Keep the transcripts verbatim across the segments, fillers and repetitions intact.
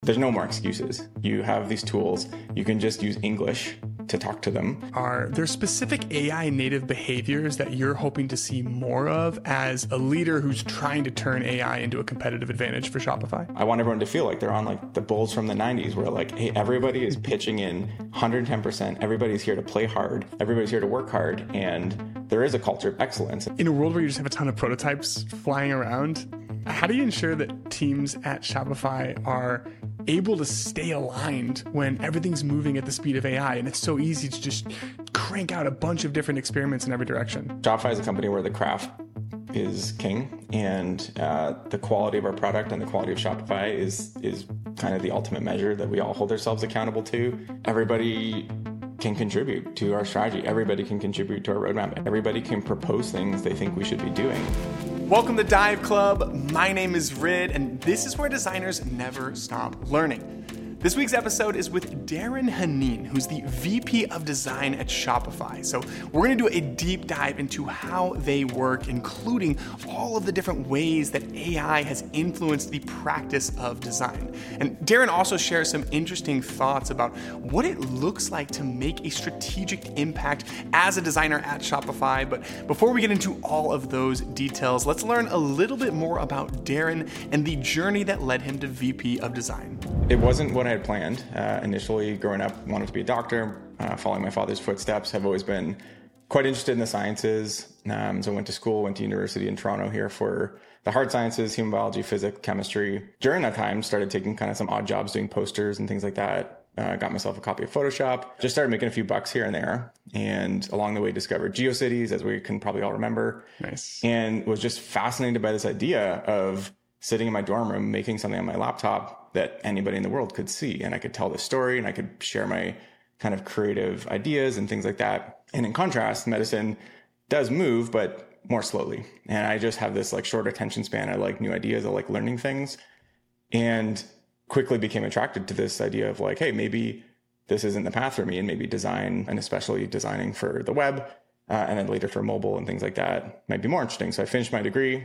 there's no more excuses. You have these tools. You can just use English to talk to them. Are there specific A I native behaviors that you're hoping to see more of as a leader who's trying to turn A I into a competitive advantage for Shopify? I want everyone to feel like they're on like the Bulls from the nineties where like, hey, everybody is pitching in one hundred ten percent. Everybody's here to play hard. Everybody's here to work hard. And there is a culture of excellence. In a world where you just have a ton of prototypes flying around, how do you ensure that teams at Shopify are able to stay aligned when everything's moving at the speed of A I and it's so easy to just crank out a bunch of different experiments in every direction? Shopify is a company where the craft is king, and uh, the quality of our product and the quality of Shopify is is kind of the ultimate measure that we all hold ourselves accountable to. Everybody can contribute to our strategy. Everybody can contribute to our roadmap. Everybody can propose things they think we should be doing. Welcome to Dive Club. My name is Rid, and this is where designers never stop learning. This week's episode is with Darren Haneen, who's the V P of Design at Shopify. So we're going to do a deep dive into how they work, including all of the different ways that A I has influenced the practice of design. And Darren also shares some interesting thoughts about what it looks like to make a strategic impact as a designer at Shopify. But before we get into all of those details, let's learn a little bit more about Darren and the journey that led him to V P of Design. It wasn't what I had planned. Uh, initially, growing up, wanted to be a doctor, uh, following my father's footsteps. Have always been quite interested in the sciences. Um, so I went to school, went to university in Toronto here for the hard sciences, human biology, physics, chemistry. During that time, started taking kind of some odd jobs doing posters and things like that. Uh, got myself a copy of Photoshop. Just started making a few bucks here and there. And along the way, discovered GeoCities, as we can probably all remember. Nice. And was just fascinated by this idea of sitting in my dorm room, making something on my laptop that anybody in the world could see. And I could tell the story and I could share my kind of creative ideas and things like that. And in contrast, medicine does move, but more slowly. And I just have this like short attention span. I like new ideas. I like learning things, and quickly became attracted to this idea of like, hey, maybe this isn't the path for me. And maybe design, and especially designing for the web, uh, and then later for mobile and things like that, might be more interesting. So I finished my degree,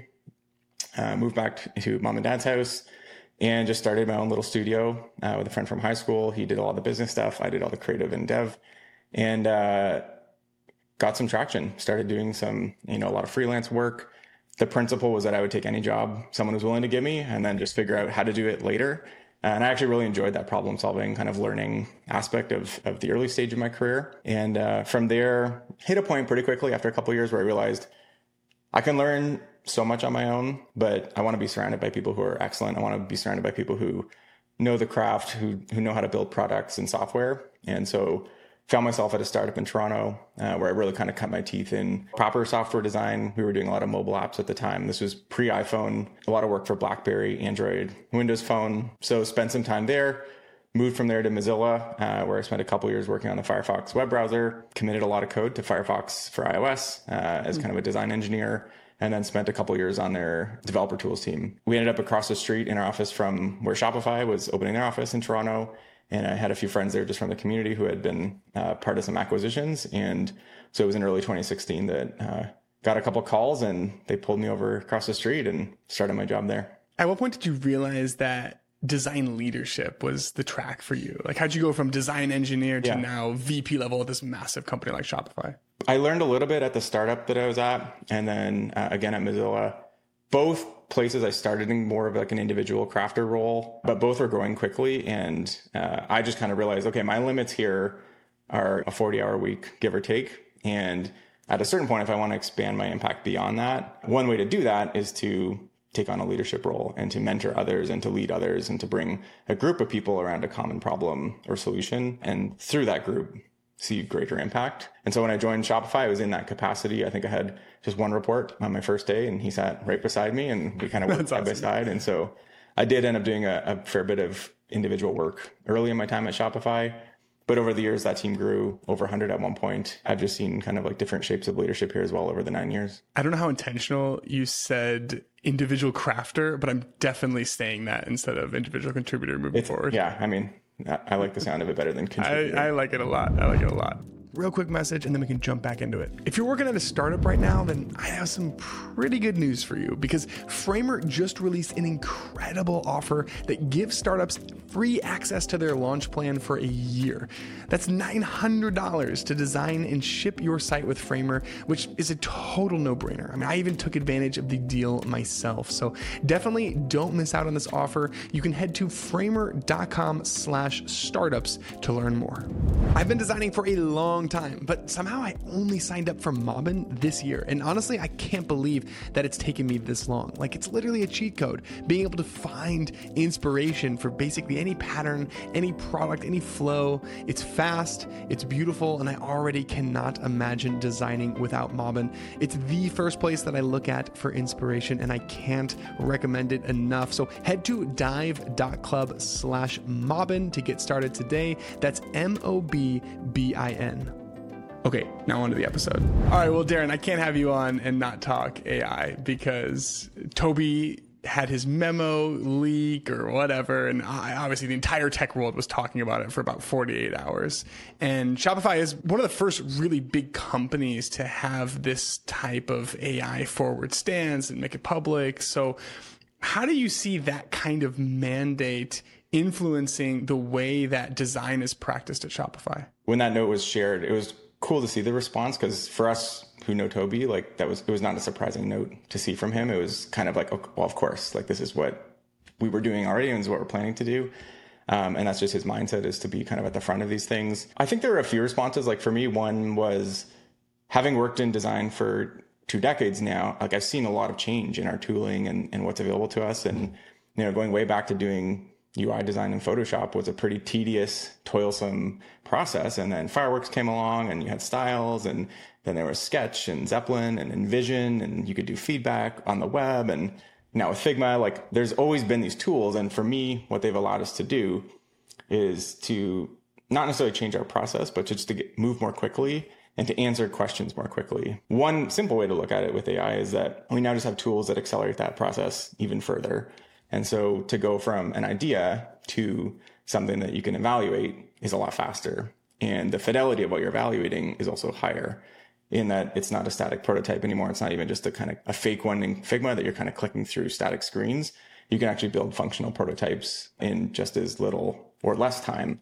uh, moved back to mom and dad's house, and just started my own little studio uh, with a friend from high school. He did all the business stuff. I did all the creative and dev, and uh, got some traction. Started doing some, you know, a lot of freelance work. The principle was that I would take any job someone was willing to give me, and then just figure out how to do it later. And I actually really enjoyed that problem solving kind of learning aspect of, of the early stage of my career. And uh, from there, hit a point pretty quickly after a couple of years where I realized I can learn so much on my own, but I want to be surrounded by people who are excellent. I want to be surrounded by people who know the craft, who who know how to build products and software. And so found myself at a startup in Toronto uh, where I really kind of cut my teeth in proper software design. We were doing a lot of mobile apps at the time. This was pre-iPhone, a lot of work for BlackBerry, Android, Windows Phone. So spent some time there. Moved from there to Mozilla, uh, where I spent a couple years working on the Firefox web browser, committed a lot of code to Firefox for iOS uh, as kind of a design engineer, and then spent a couple years on their developer tools team. We ended up across the street in our office from where Shopify was opening their office in Toronto. And I had a few friends there just from the community who had been uh, part of some acquisitions. And so it was in early twenty sixteen that uh, got a couple calls, and they pulled me over across the street and started my job there. At what point did you realize that design leadership was the track for you? Like, how'd you go from design engineer to yeah. now V P level at this massive company like Shopify? I learned a little bit at the startup that I was at, and then uh, again at Mozilla. Both places I started in more of like an individual crafter role, but both were growing quickly. And uh, I just kind of realized, okay, my limits here are a forty hour week, give or take. And at a certain point, if I want to expand my impact beyond that, one way to do that is to take on a leadership role and to mentor others and to lead others and to bring a group of people around a common problem or solution. And through that group, see greater impact. And so when I joined Shopify, I was in that capacity. I think I had just one report on my first day, and he sat right beside me, and we kind of worked side awesome. by side. And so I did end up doing a, a fair bit of individual work early in my time at Shopify. But over the years, that team grew over one hundred at one point. I've just seen kind of like different shapes of leadership here as well over the nine years. I don't know how intentional you said individual crafter, but I'm definitely saying that instead of individual contributor moving it's, forward. Yeah, I mean, I like the sound of it better than contributor. I, I like it a lot. I like it a lot. real quick message, and then we can jump back into it. If you're working at a startup right now, then I have some pretty good news for you, because Framer just released an incredible offer that gives startups free access to their launch plan for a year. That's nine hundred dollars to design and ship your site with Framer, which is a total no-brainer. I mean, I even took advantage of the deal myself. So definitely don't miss out on this offer. You can head to framer.com slash startups to learn more. I've been designing for a long time, but somehow I only signed up for Mobbin this year. And honestly, I can't believe that it's taken me this long. Like, it's literally a cheat code. Being able to find inspiration for basically any pattern, any product, any flow. It's fast, it's beautiful, and I already cannot imagine designing without Mobbin. It's the first place that I look at for inspiration, and I can't recommend it enough. So head to dive.club slash Mobbin to get started today. That's M O B B I N. Okay, now on to the episode. All right, well, Darren, I can't have you on and not talk A I, because Toby had his memo leak or whatever, and I, obviously the entire tech world was talking about it for about forty-eight hours. And Shopify is one of the first really big companies to have this type of A I forward stance and make it public. So how do you see that kind of mandate influencing the way that design is practiced at Shopify? When that note was shared, it was cool to see the response, because for us who know Toby, like that was, it was not a surprising note to see from him. It was kind of like, oh, well, of course, like this is what we were doing already and is what we're planning to do. Um, and that's just his mindset, is to be kind of at the front of these things. I think there were a few responses. Like for me, one was, having worked in design for two decades now, like I've seen a lot of change in our tooling and, and what's available to us. And, you know, going way back to doing U I design in Photoshop was a pretty tedious, toilsome process. And then Fireworks came along, and you had Styles, and then there was Sketch and Zeppelin and InVision, and you could do feedback on the web. And now with Figma, like there's always been these tools. And for me, what they've allowed us to do is to not necessarily change our process, but just to get, move more quickly and to answer questions more quickly. One simple way to look at it with A I is that we now just have tools that accelerate that process even further. And so to go from an idea to something that you can evaluate is a lot faster. And the fidelity of what you're evaluating is also higher, in that it's not a static prototype anymore. It's not even just a kind of a fake one in Figma that you're kind of clicking through static screens. You can actually build functional prototypes in just as little or less time.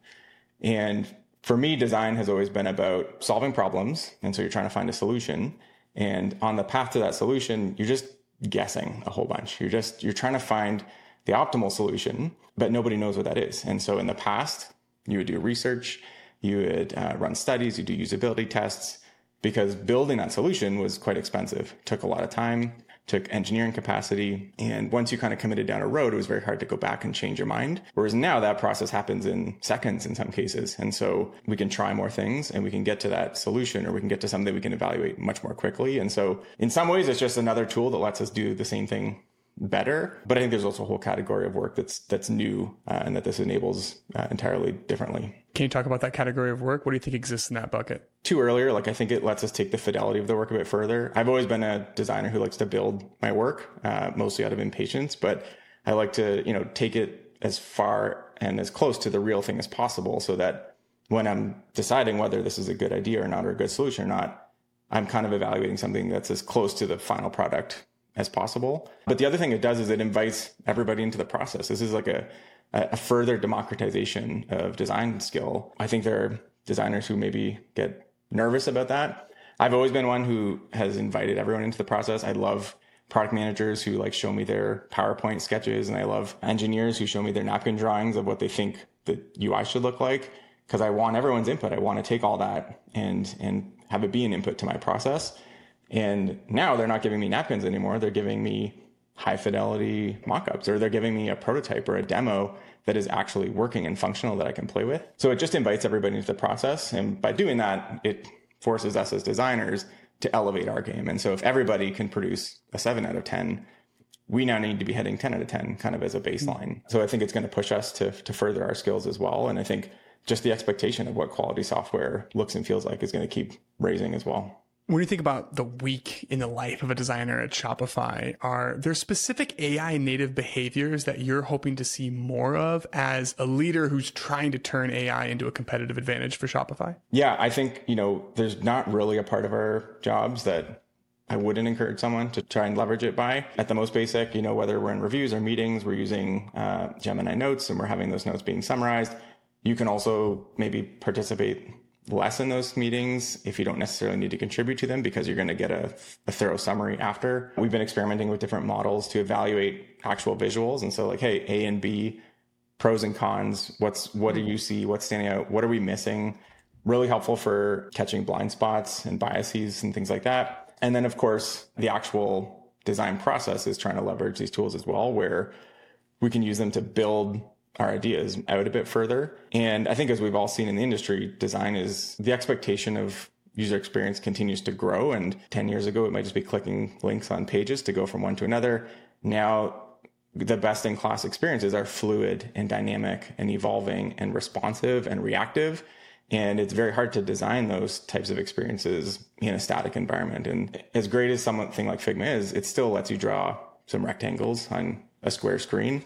And for me, design has always been about solving problems. And so you're trying to find a solution. And on the path to that solution, you're just guessing a whole bunch. You're just, you're trying to find the optimal solution, but nobody knows what that is. And so in the past, you would do research, you would uh, run studies, you do usability tests, because building that solution was quite expensive. It took a lot of time, took engineering capacity. And once you kind of committed down a road, it was very hard to go back and change your mind. Whereas now that process happens in seconds in some cases. And so we can try more things and we can get to that solution, or we can get to something we can evaluate much more quickly. And so in some ways, it's just another tool that lets us do the same thing better. But I think there's also a whole category of work that's that's new uh, and that this enables uh, entirely differently. Can you talk about that category of work? What do you think exists in that bucket? Too earlier, like I think it lets us take the fidelity of the work a bit further. I've always been a designer who likes to build my work, uh, mostly out of impatience, but I like to, you know, take it as far and as close to the real thing as possible, so that when I'm deciding whether this is a good idea or not, or a good solution or not, I'm kind of evaluating something that's as close to the final product as possible. But the other thing it does is it invites everybody into the process. This is like a, a further democratization of design skill. I think there are designers who maybe get nervous about that. I've always been one who has invited everyone into the process. I love product managers who like show me their PowerPoint sketches, and I love engineers who show me their napkin drawings of what they think the U I should look like, because I want everyone's input. I want to take all that and and have it be an input to my process. And now they're not giving me napkins anymore. They're giving me high fidelity mockups, or they're giving me a prototype or a demo that is actually working and functional that I can play with. So it just invites everybody into the process. And by doing that, it forces us as designers to elevate our game. And so if everybody can produce a seven out of ten, we now need to be hitting ten out of ten kind of as a baseline. So I think it's going to push us to, to further our skills as well. And I think just the expectation of what quality software looks and feels like is going to keep raising as well. When you think about the week in the life of a designer at Shopify, are there specific A I native behaviors that you're hoping to see more of as a leader who's trying to turn A I into a competitive advantage for Shopify? Yeah, I think, you know, there's not really a part of our jobs that I wouldn't encourage someone to try and leverage it by. At the most basic, you know, whether we're in reviews or meetings, we're using uh, Gemini notes and we're having those notes being summarized. You can also maybe participate less in those meetings if you don't necessarily need to contribute to them because you're going to get a, a thorough summary after. We've been experimenting with different models to evaluate actual visuals. And so like, hey, A and B, pros and cons, what's, what do you see? What's standing out? What are we missing? Really helpful for catching blind spots and biases and things like that. And then of course, the actual design process is trying to leverage these tools as well, where we can use them to build our ideas out a bit further. And I think as we've all seen in the industry, design is the expectation of user experience continues to grow. And ten years ago, it might just be clicking links on pages to go from one to another. Now, the best in class experiences are fluid and dynamic and evolving and responsive and reactive. And it's very hard to design those types of experiences in a static environment. And as great as something like Figma is, it still lets you draw some rectangles on a square screen.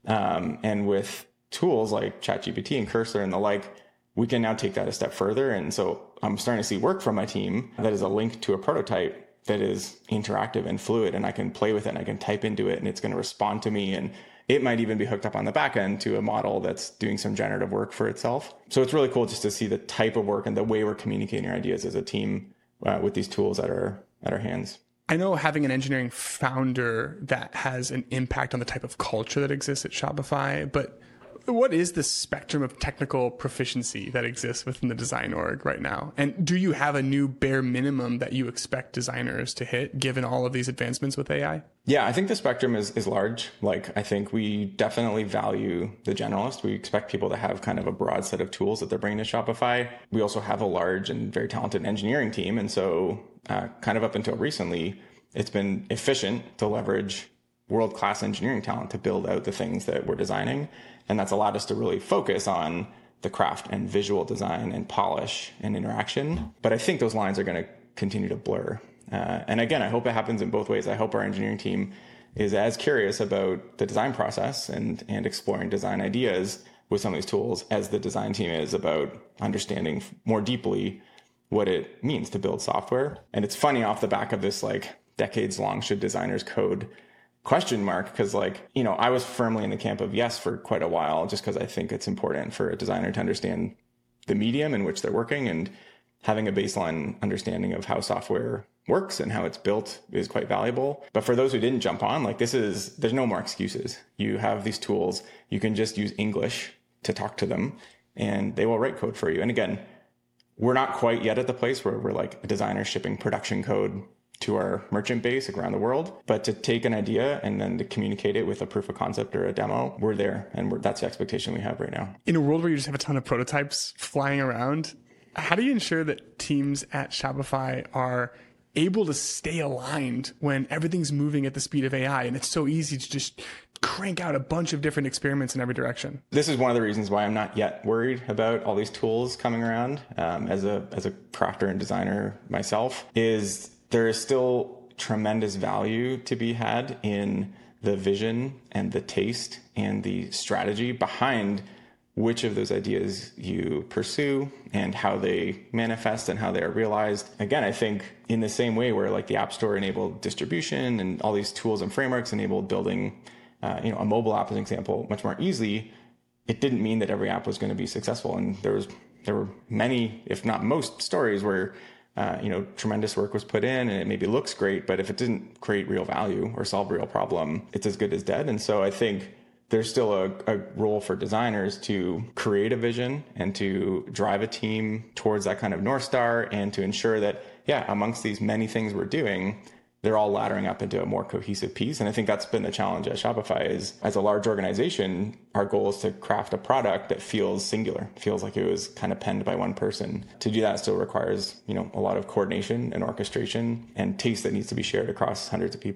Um, and with tools like ChatGPT and Cursor and the like, we can now take that a step further. And so I'm starting to see work from my team that is a link to a prototype that is interactive and fluid, and I can play with it and I can type into it and it's going to respond to me. And it might even be hooked up on the back end to a model that's doing some generative work for itself. So it's really cool just to see the type of work and the way we're communicating our ideas as a team uh, with these tools at our, at our hands. I know having an engineering founder that has an impact on the type of culture that exists at Shopify, but what is the spectrum of technical proficiency that exists within the design org right now? And do you have a new bare minimum that you expect designers to hit given all of these advancements with A I? Yeah, I think the spectrum is, is large. Like, I think we definitely value the generalist. We expect people to have kind of a broad set of tools that they're bringing to Shopify. We also have a large and very talented engineering team. And so uh, kind of up until recently, it's been efficient to leverage world-class engineering talent to build out the things that we're designing. And that's allowed us to really focus on the craft and visual design and polish and interaction. But I think those lines are going to continue to blur. Uh, and again, I hope it happens in both ways. I hope our engineering team is as curious about the design process and, and exploring design ideas with some of these tools as the design team is about understanding more deeply what it means to build software. And it's funny off the back of this, like, decades long should designers code question mark, because, like, you know, I was firmly in the camp of yes for quite a while, just because I think it's important for a designer to understand the medium in which they're working, and having a baseline understanding of how software works and how it's built is quite valuable. But for those who didn't jump on, like, this is, there's no more excuses. You have these tools, you can just use English to talk to them and they will write code for you. And again, we're not quite yet at the place where we're like a designer shipping production code to our merchant base around the world. But to take an idea and then to communicate it with a proof of concept or a demo, we're there. And we're, that's the expectation we have right now. In a world where you just have a ton of prototypes flying around, how do you ensure that teams at Shopify are able to stay aligned when everything's moving at the speed of A I and it's so easy to just crank out a bunch of different experiments in every direction? This is one of the reasons why I'm not yet worried about all these tools coming around. Um, as a as a crafter and designer myself, is there is still tremendous value to be had in the vision and the taste and the strategy behind which of those ideas you pursue and how they manifest and how they are realized. Again, I think in the same way where, like, the App Store enabled distribution and all these tools and frameworks enabled building, uh, you know, a mobile app, as an example, much more easily, it didn't mean that every app was going to be successful. And there was there were many, if not most, stories where Uh, you know, tremendous work was put in and it maybe looks great, but if it didn't create real value or solve a real problem, it's as good as dead. And so I think there's still a, a role for designers to create a vision and to drive a team towards that kind of North Star, and to ensure that, yeah, amongst these many things we're doing, they're all laddering up into a more cohesive piece. And I think that's been the challenge at Shopify is, as a large organization, our goal is to craft a product that feels singular, feels like it was kind of penned by one person. To do that still requires, you know, a lot of coordination and orchestration and taste that needs to be shared across hundreds of people.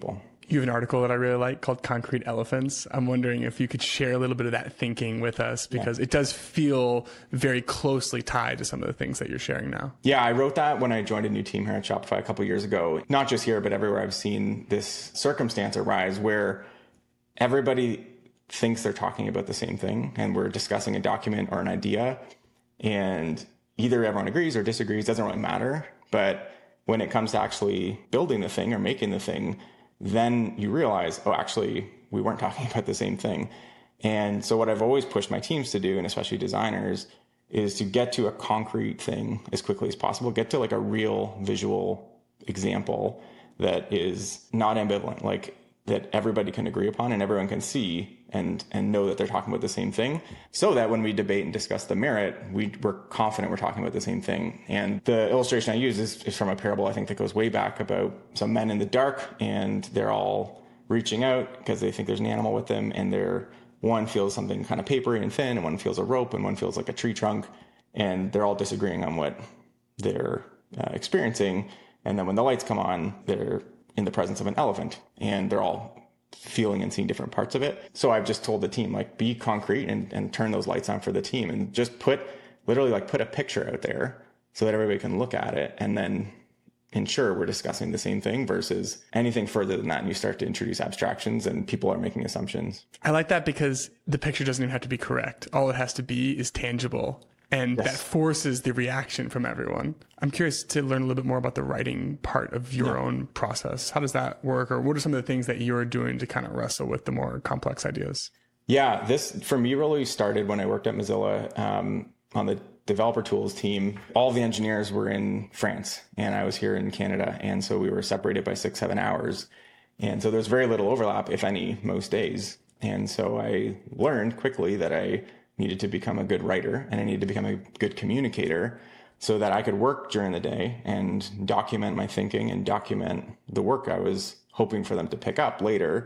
You have an article that I really like called Concrete Elephants. I'm wondering if you could share a little bit of that thinking with us, because yeah. it does feel very closely tied to some of the things that you're sharing now. Yeah, I wrote that when I joined a new team here at Shopify a couple of years ago. Not just here, but everywhere I've seen this circumstance arise where everybody thinks they're talking about the same thing and we're discussing a document or an idea, and either everyone agrees or disagrees, doesn't really matter. But when it comes to actually building the thing or making the thing, then you realize, oh, actually, we weren't talking about the same thing. And so what I've always pushed my teams to do, and especially designers, is to get to a concrete thing as quickly as possible, get to like a real visual example that is not ambivalent, like that everybody can agree upon and everyone can see and and know that they're talking about the same thing, so that when we debate and discuss the merit, we, we're confident we're talking about the same thing. And the illustration I use is, is from a parable, I think, that goes way back about some men in the dark, and they're all reaching out because they think there's an animal with them, and they're one feels something kind of papery and thin, and one feels a rope, and one feels like a tree trunk, and they're all disagreeing on what they're uh, experiencing. And then when the lights come on, they're in the presence of an elephant, and they're all feeling and seeing different parts of it. So I've just told the team, like, be concrete and, and turn those lights on for the team, and just put literally like put a picture out there so that everybody can look at it, and then ensure we're discussing the same thing, versus anything further than that. And you start to introduce abstractions and people are making assumptions. I like that, because the picture doesn't even have to be correct. All it has to be is tangible. And yes. that forces the reaction from everyone. I'm curious to learn a little bit more about the writing part of your yeah. own process. How does that work? Or what are some of the things that you're doing to kind of wrestle with the more complex ideas? Yeah, this for me really started when I worked at Mozilla um, on the developer tools team. All the engineers were in France and I was here in Canada. And so we were separated by six, seven hours. And so there's very little overlap, if any, most days. And so I learned quickly that I needed to become a good writer and I needed to become a good communicator so that I could work during the day and document my thinking and document the work I was hoping for them to pick up later.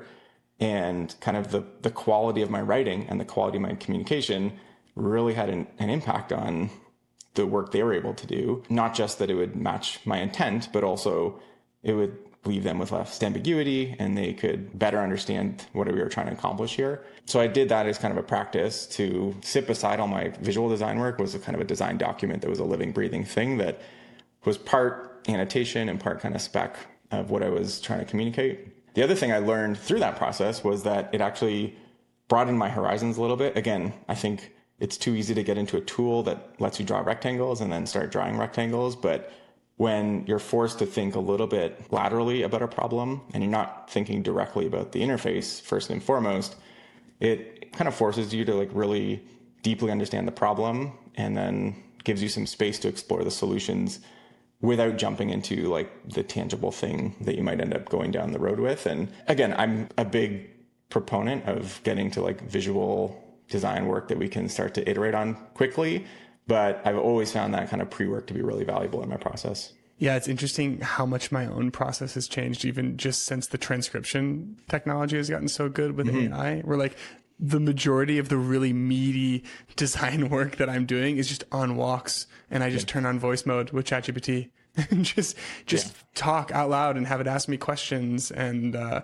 And kind of the, the quality of my writing and the quality of my communication really had an, an impact on the work they were able to do. Not just that it would match my intent, but also it would leave them with less ambiguity and they could better understand what we were trying to accomplish here. So I did that as kind of a practice to sit beside all my visual design work was a kind of a design document that was a living, breathing thing that was part annotation and part kind of spec of what I was trying to communicate. The other thing I learned through that process was that it actually broadened my horizons a little bit. Again, I think it's too easy to get into a tool that lets you draw rectangles and then start drawing rectangles. But when you're forced to think a little bit laterally about a problem and you're not thinking directly about the interface first and foremost, it kind of forces you to like really deeply understand the problem and then gives you some space to explore the solutions without jumping into like the tangible thing that you might end up going down the road with. And again, I'm a big proponent of getting to like visual design work that we can start to iterate on quickly. But I've always found that kind of pre-work to be really valuable in my process. Yeah, it's interesting how much my own process has changed, even just since the transcription technology has gotten so good with mm-hmm. A I. We're like, the majority of the really meaty design work that I'm doing is just on walks, and I just yeah. turn on voice mode with ChatGPT and just just yeah. talk out loud and have it ask me questions. And uh,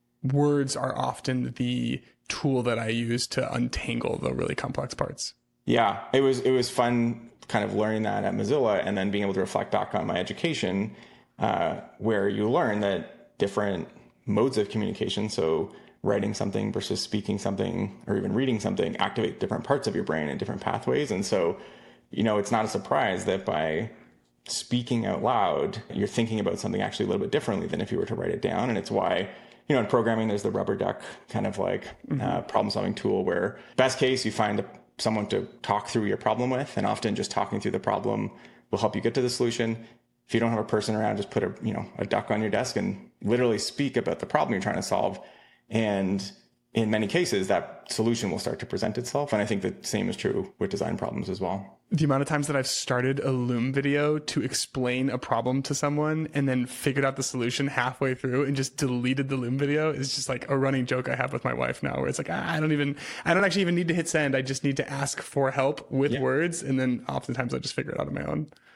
words are often the tool that I use to untangle the really complex parts. Yeah, it was it was fun kind of learning that at Mozilla and then being able to reflect back on my education uh, where you learn that different modes of communication, so writing something versus speaking something or even reading something, activate different parts of your brain in different pathways. And so, you know, it's not a surprise that by speaking out loud, you're thinking about something actually a little bit differently than if you were to write it down. And it's why, you know, in programming, there's the rubber duck kind of like mm-hmm. uh, problem solving tool where best case you find a someone to talk through your problem with, and often just talking through the problem will help you get to the solution. If you don't have a person around, just put a, you know, a duck on your desk and literally speak about the problem you're trying to solve. And in many cases, that solution will start to present itself. And I think the same is true with design problems as well. The amount of times that I've started a Loom video to explain a problem to someone and then figured out the solution halfway through and just deleted the Loom video is just like a running joke I have with my wife now, where it's like, I don't even, I don't actually even need to hit send. I just need to ask for help with yeah. words. And then oftentimes I just figure it out on my own.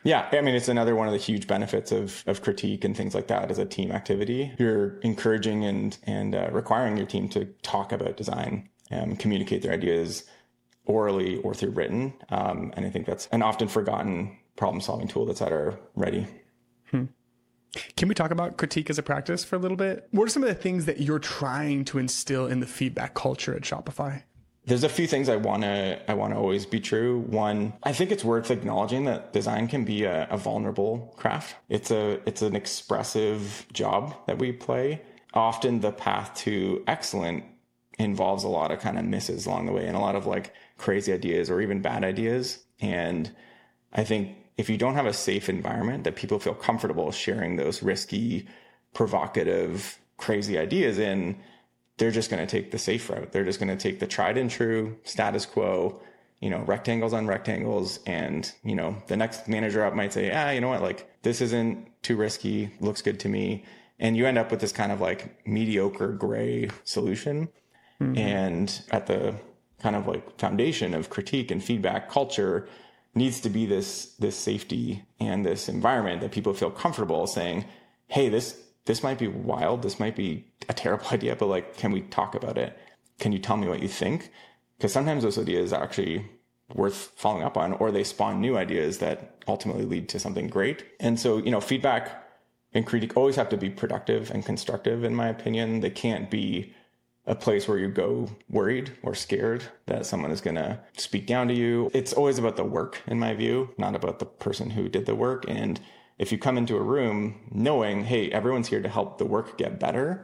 Yeah. I mean, it's another one of the huge benefits of, of critique and things like that as a team activity. You're encouraging and, and uh, requiring your team to talk about design and communicate their ideas orally or through written. Um, and I think that's an often forgotten problem solving tool that's at our ready. Hmm. Can we talk about critique as a practice for a little bit? What are some of the things that you're trying to instill in the feedback culture at Shopify? There's a few things I want to I want to always be true. One, I think it's worth acknowledging that design can be a, a vulnerable craft. It's a it's an expressive job that we play. Often the path to excellent involves a lot of kind of misses along the way and a lot of like crazy ideas or even bad ideas. And I think if you don't have a safe environment that people feel comfortable sharing those risky, provocative, crazy ideas in, they're just going to take the safe route. They're just going to take the tried and true status quo, you know, rectangles on rectangles. And, you know, the next manager up might say, ah, you know what, like this isn't too risky, looks good to me. And you end up with this kind of like mediocre gray solution. Mm-hmm. And at the kind of like foundation of critique and feedback culture needs to be this, this safety and this environment that people feel comfortable saying, hey, this, this might be wild. This might be a terrible idea, but like, can we talk about it? Can you tell me what you think? Because sometimes those ideas are actually worth following up on, or they spawn new ideas that ultimately lead to something great. And so, you know, feedback and critique always have to be productive and constructive, in my opinion. They can't be a place where you go worried or scared that someone is going to speak down to you. It's always about the work, in my view, not about the person who did the work. And if you come into a room knowing, hey, everyone's here to help the work get better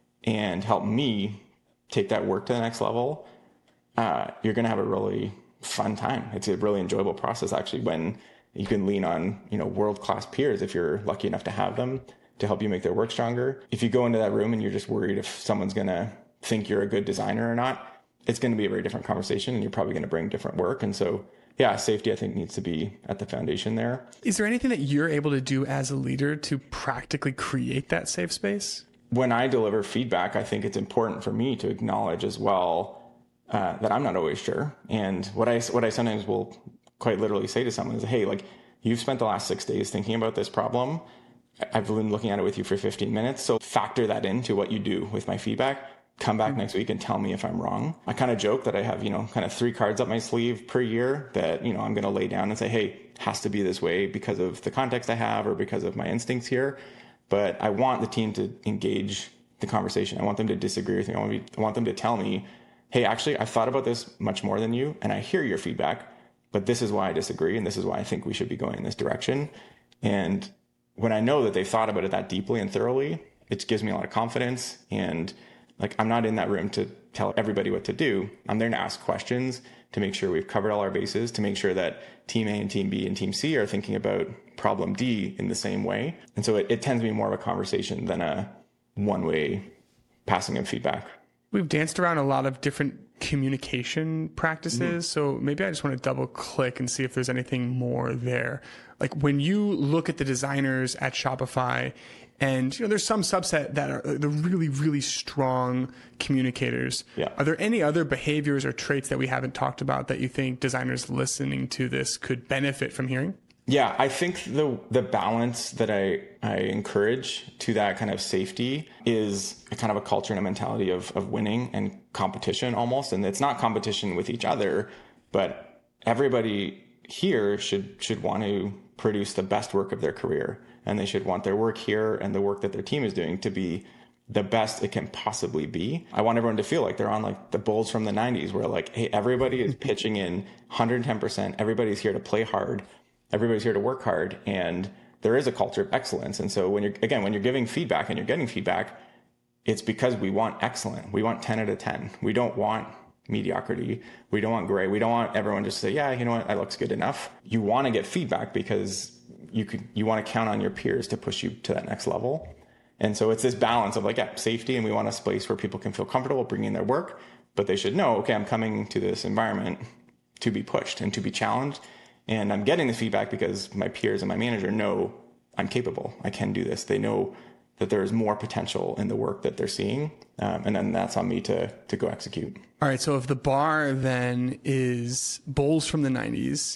and help me take that work to the next level, uh, you're going to have a really fun time. It's a really enjoyable process, actually, when you can lean on, you know, world-class peers, if you're lucky enough to have them, to help you make their work stronger. If you go into that room and you're just worried if someone's going to think you're a good designer or not, it's going to be a very different conversation and you're probably going to bring different work. And so, yeah, safety, I think, needs to be at the foundation there. Is there anything that you're able to do as a leader to practically create that safe space? When I deliver feedback, I think it's important for me to acknowledge as well uh, that I'm not always sure. And what I, what I sometimes will quite literally say to someone is, hey, like, you've spent the last six days thinking about this problem. I've been looking at it with you for fifteen minutes. So factor that into what you do with my feedback. Come back next week and tell me if I'm wrong. I kind of joke that I have, you know, kind of three cards up my sleeve per year that, you know, I'm going to lay down and say, hey, it has to be this way because of the context I have or because of my instincts here. But I want the team to engage the conversation. I want them to disagree with me. I want, be, I want them to tell me, hey, actually, I thought about this much more than you, and I hear your feedback, but this is why I disagree, and this is why I think we should be going in this direction. And when I know that they've thought about it that deeply and thoroughly, it gives me a lot of confidence. And like, I'm not in that room to tell everybody what to do. I'm there to ask questions, to make sure we've covered all our bases, to make sure that team A and team B and team C are thinking about problem D in the same way. And so it, it tends to be more of a conversation than a one-way passing of feedback. We've danced around a lot of different communication practices. Mm-hmm. So maybe I just want to double click and see if there's anything more there. Like when you look at the designers at Shopify, and you know, there's some subset that are the really, really strong communicators. Yeah. Are there any other behaviors or traits that we haven't talked about that you think designers listening to this could benefit from hearing? Yeah, I think the the balance that I, I encourage to that kind of safety is a kind of a culture and a mentality of, of winning and competition almost. And it's not competition with each other, but everybody here should should want to produce the best work of their career. And they should want their work here and the work that their team is doing to be the best it can possibly be. I want everyone to feel like they're on like the Bulls from the nineties where like, hey, everybody is pitching in one hundred ten percent. Everybody's here to play hard. Everybody's here to work hard. And there is a culture of excellence. And so when you're, again, when you're giving feedback and you're getting feedback, it's because we want excellent. We want ten out of ten. We don't want mediocrity. We don't want gray. We don't want everyone just to say, yeah, you know what, that looks good enough. You want to get feedback because you could, you want to count on your peers to push you to that next level. And so it's this balance of like, yeah, safety, and we want a space where people can feel comfortable bringing their work, but they should know, okay, I'm coming to this environment to be pushed and to be challenged. And I'm getting the feedback because my peers and my manager know I'm capable. I can do this. They know that there's more potential in the work that they're seeing. Um, and then that's on me to, to go execute. All right. So if the bar then is Bulls from the nineties,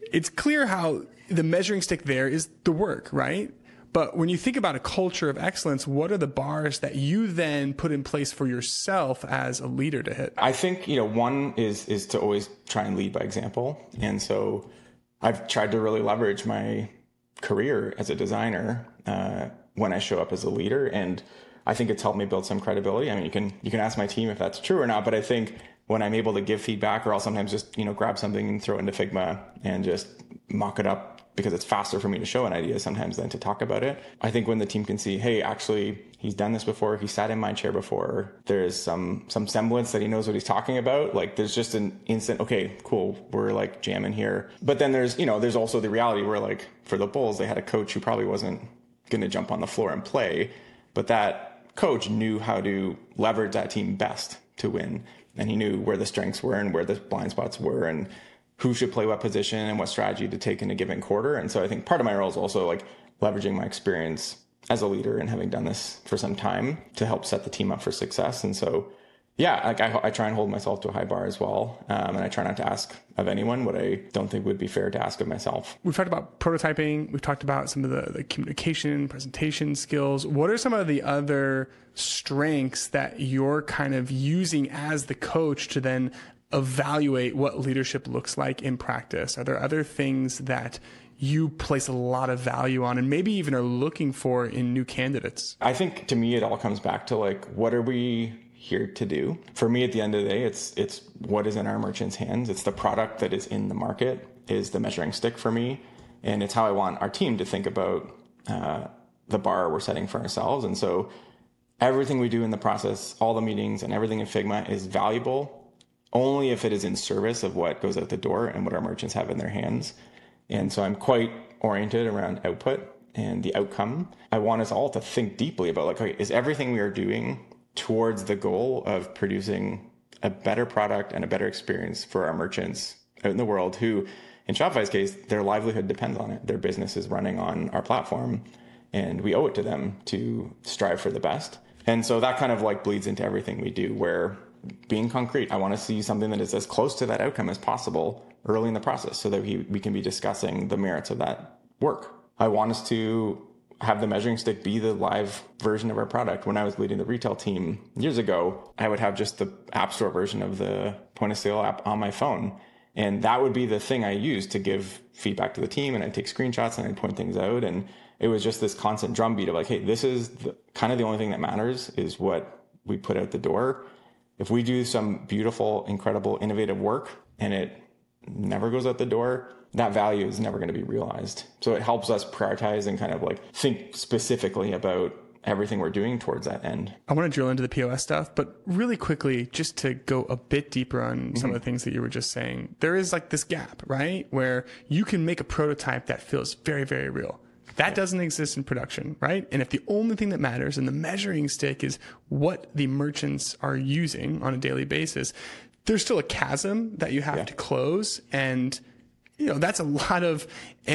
it's clear how the measuring stick there is the work, right? But when you think about a culture of excellence, what are the bars that you then put in place for yourself as a leader to hit? I think, you know, one is is to always try and lead by example. And so I've tried to really leverage my career as a designer uh, when I show up as a leader. And I think it's helped me build some credibility. I mean, you can you can ask my team if that's true or not, but I think when I'm able to give feedback, or I'll sometimes just, you know, grab something and throw it into Figma and just mock it up because it's faster for me to show an idea sometimes than to talk about it. I think when the team can see, hey, actually, he's done this before, he sat in my chair before, there's some some semblance that he knows what he's talking about. Like there's just an instant, okay, cool, we're like jamming here. But then there's, you know, there's also the reality where like for the Bulls, they had a coach who probably wasn't going to jump on the floor and play, but that coach knew how to leverage that team best to win. And he knew where the strengths were and where the blind spots were and who should play what position and what strategy to take in a given quarter. And so I think part of my role is also like leveraging my experience as a leader and having done this for some time to help set the team up for success. And so, yeah, like I, I try and hold myself to a high bar as well. Um, and I try not to ask of anyone what I don't think would be fair to ask of myself. We've talked about prototyping. We've talked about some of the, the communication, presentation skills. What are some of the other strengths that you're kind of using as the coach to then evaluate what leadership looks like in practice? Are there other things that you place a lot of value on and maybe even are looking for in new candidates? I think to me, it all comes back to like, what are we here to do? For me, at the end of the day, it's it's what is in our merchants' hands. It's the product that is in the market is the measuring stick for me. And it's how I want our team to think about uh, the bar we're setting for ourselves. And so everything we do in the process, all the meetings and everything in Figma is valuable only if it is in service of what goes out the door and what our merchants have in their hands. And so I'm quite oriented around output and the outcome. I want us all to think deeply about like, okay, is everything we are doing towards the goal of producing a better product and a better experience for our merchants out in the world who, in Shopify's case, their livelihood depends on it. Their business is running on our platform and we owe it to them to strive for the best. And so that kind of like bleeds into everything we do, where being concrete, I want to see something that is as close to that outcome as possible early in the process so that we, we can be discussing the merits of that work. I want us to have the measuring stick be the live version of our product. When I was leading the retail team years ago, I would have just the App Store version of the point of sale app on my phone. And that would be the thing I used to give feedback to the team. And I'd take screenshots and I'd point things out. And it was just this constant drumbeat of like, hey, this is the, kind of the only thing that matters is what we put out the door. If we do some beautiful, incredible, innovative work and it never goes out the door, that value is never going to be realized. So it helps us prioritize and kind of like think specifically about everything we're doing towards that end. I want to drill into the P O S stuff, but really quickly, just to go a bit deeper on mm-hmm. some of the things that you were just saying, there is like this gap, right? Where you can make a prototype that feels very, very real. That doesn't exist in production, right? And if the only thing that matters and the measuring stick is what the merchants are using on a daily basis, there's still a chasm that you have yeah. to close. And, you know, that's a lot of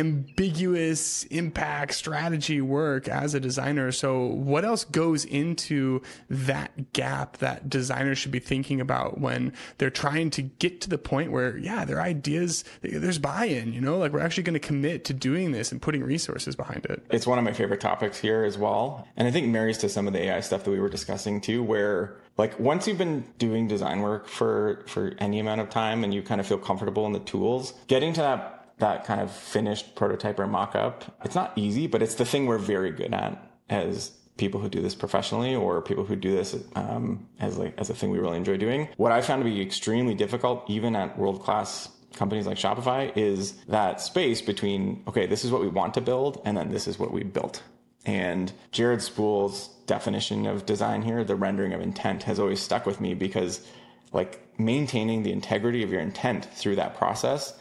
ambiguous impact strategy work as a designer. So what else goes into that gap that designers should be thinking about when they're trying to get to the point where, yeah, their ideas, there's buy-in, you know, like we're actually going to commit to doing this and putting resources behind it. It's one of my favorite topics here as well. And I think marries to some of the A I stuff that we were discussing too, where like once you've been doing design work for, for any amount of time and you kind of feel comfortable in the tools, getting to that that kind of finished prototype or mock-up, it's not easy, but it's the thing we're very good at as people who do this professionally or people who do this um, as like as a thing we really enjoy doing. What I found to be extremely difficult, even at world-class companies like Shopify, is that space between, okay, this is what we want to build, and then this is what we built. And Jared Spool's definition of design here, the rendering of intent, has always stuck with me because like maintaining the integrity of your intent through that process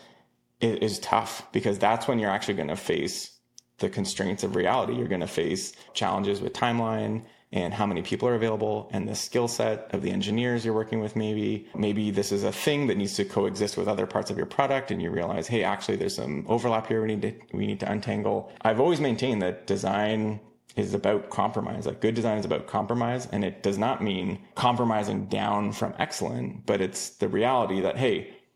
is tough, because that's when you're actually going to face the constraints of reality. You're going to face challenges with timeline and how many people are available and the skill set of the engineers you're working with. Maybe, maybe this is a thing that needs to coexist with other parts of your product. And you realize, hey, actually there's some overlap here. We need to, we need to untangle. I've always maintained that design is about compromise. Like good design is about compromise. And it does not mean compromising down from excellent, but it's the reality that, hey,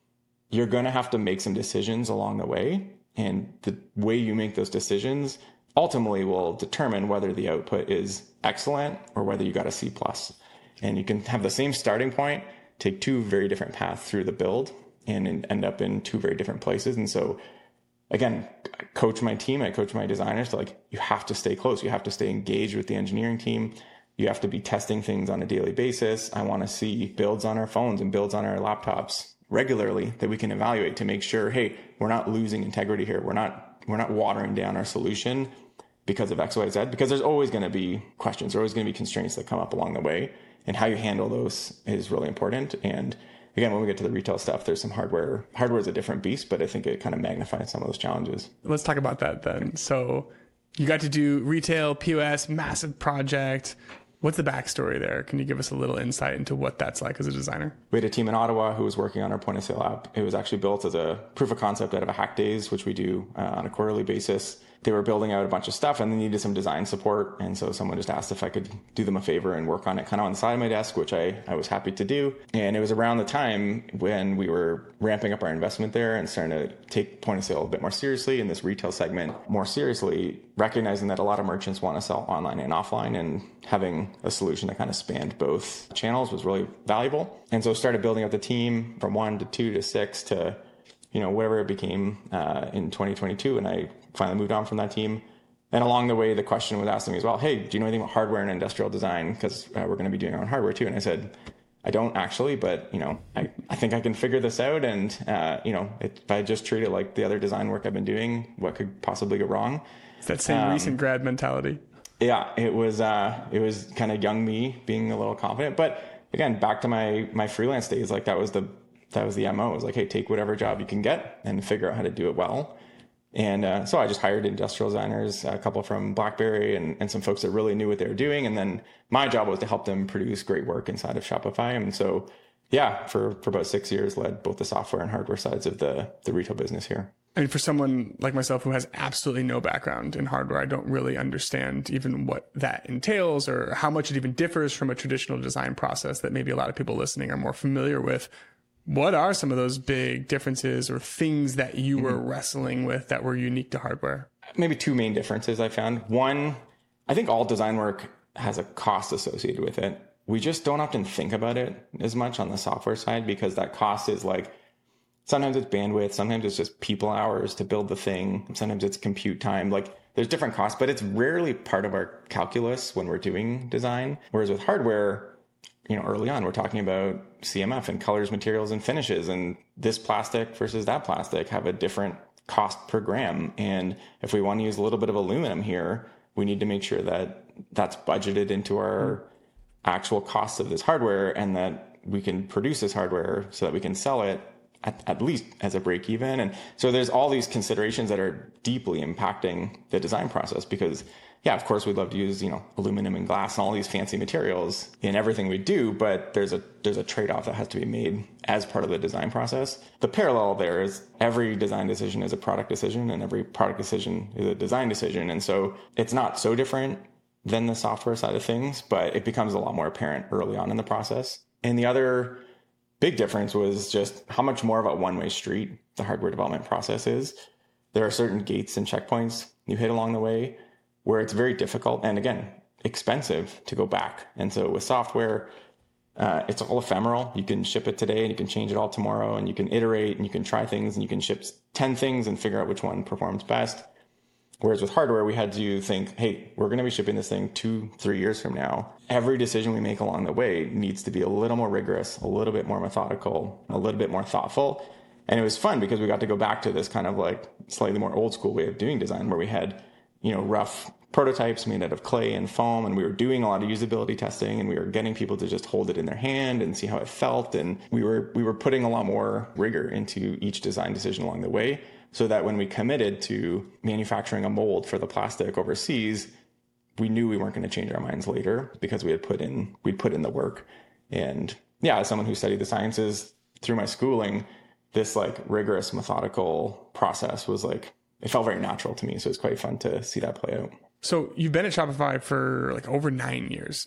you're going to have to make some decisions along the way. And the way you make those decisions ultimately will determine whether the output is excellent or whether you got a C plus. And you can have the same starting point, take two very different paths through the build and end up in two very different places. And so again, I coach my team, I coach my designers to like, you have to stay close. You have to stay engaged with the engineering team. You have to be testing things on a daily basis. I want to see builds on our phones and builds on our laptops regularly that we can evaluate to make sure, hey, we're not losing integrity here. We're not, we're not watering down our solution because of X, Y, Z, because there's always going to be questions. There's always going to be constraints that come up along the way, and how you handle those is really important. And again, when we get to the retail stuff, there's some hardware. Hardware is a different beast, but I think it kind of magnifies some of those challenges. Let's talk about that then. So you got to do retail, P O S, massive project. What's the backstory there? Can you give us a little insight into what that's like as a designer? We had a team in Ottawa who was working on our point of sale app. It was actually built as a proof of concept out of a Hack Days, which we do uh, on a quarterly basis. They were building out a bunch of stuff and they needed some design support. And so someone just asked if I could do them a favor and work on it kind of on the side of my desk, which I, I was happy to do. And it was around the time when we were ramping up our investment there and starting to take point of sale a bit more seriously in this retail segment more seriously, recognizing that a lot of merchants want to sell online and offline, and having a solution that kind of spanned both channels was really valuable. And so started building up the team from one to two to six to, you know, whatever it became uh, in twenty twenty-two. And I finally moved on from that team. And along the way, the question was asked to me as well, hey, do you know anything about hardware and industrial design? Because uh, we're going to be doing our own hardware too. And I said, I don't actually, but, you know, I, I think I can figure this out. And, uh, you know, it, if I just treat it like the other design work I've been doing, what could possibly go wrong? It's that same um, recent grad mentality. Yeah, it was, uh, it was kind of young me being a little confident. But again, back to my, my freelance days, like that was the, that was the M O. It was like, hey, take whatever job you can get and figure out how to do it well. And uh, so I just hired industrial designers, a couple from BlackBerry and, and some folks that really knew what they were doing. And then my job was to help them produce great work inside of Shopify. And so, yeah, for, for about six years, led both the software and hardware sides of the, the retail business here. I mean, for someone like myself who has absolutely no background in hardware, I don't really understand even what that entails or how much it even differs from a traditional design process that maybe a lot of people listening are more familiar with. What are some of those big differences or things that you were mm-hmm. wrestling with that were unique to hardware? Maybe two main differences I found. One, I think all design work has a cost associated with it. We just don't often think about it as much on the software side because that cost is like, sometimes it's bandwidth, sometimes it's just people hours to build the thing, sometimes it's compute time. Like there's different costs, but it's rarely part of our calculus when we're doing design. Whereas with hardware, you know, early on, we're talking about C M F and colors, materials, and finishes. And this plastic versus that plastic have a different cost per gram. And if we want to use a little bit of aluminum here, we need to make sure that that's budgeted into our actual costs of this hardware and that we can produce this hardware so that we can sell it at, at least as a break even. And so there's all these considerations that are deeply impacting the design process because yeah, of course, we'd love to use, you know, aluminum and glass and all these fancy materials in everything we do, but there's a there's a trade-off that has to be made as part of the design process. The parallel there is every design decision is a product decision and every product decision is a design decision. And so it's not so different than the software side of things, but it becomes a lot more apparent early on in the process. And the other big difference was just how much more of a one-way street the hardware development process is. There are certain gates and checkpoints you hit along the way where it's very difficult and, again, expensive to go back. And so with software, uh, it's all ephemeral. You can ship it today and you can change it all tomorrow and you can iterate and you can try things and you can ship ten things and figure out which one performs best. Whereas with hardware, we had to think, hey, we're going to be shipping this thing two, three years from now. Every decision we make along the way needs to be a little more rigorous, a little bit more methodical, a little bit more thoughtful. And it was fun because we got to go back to this kind of like slightly more old school way of doing design where we had, you know, rough prototypes made out of clay and foam, and we were doing a lot of usability testing, and we were getting people to just hold it in their hand and see how it felt, and we were we were putting a lot more rigor into each design decision along the way, so that when we committed to manufacturing a mold for the plastic overseas, we knew we weren't going to change our minds later because we had put in we'd put in the work. And yeah, as someone who studied the sciences through my schooling, this like rigorous, methodical process was like, it felt very natural to me. So it's quite fun to see that play out. So you've been at Shopify for like over nine years now.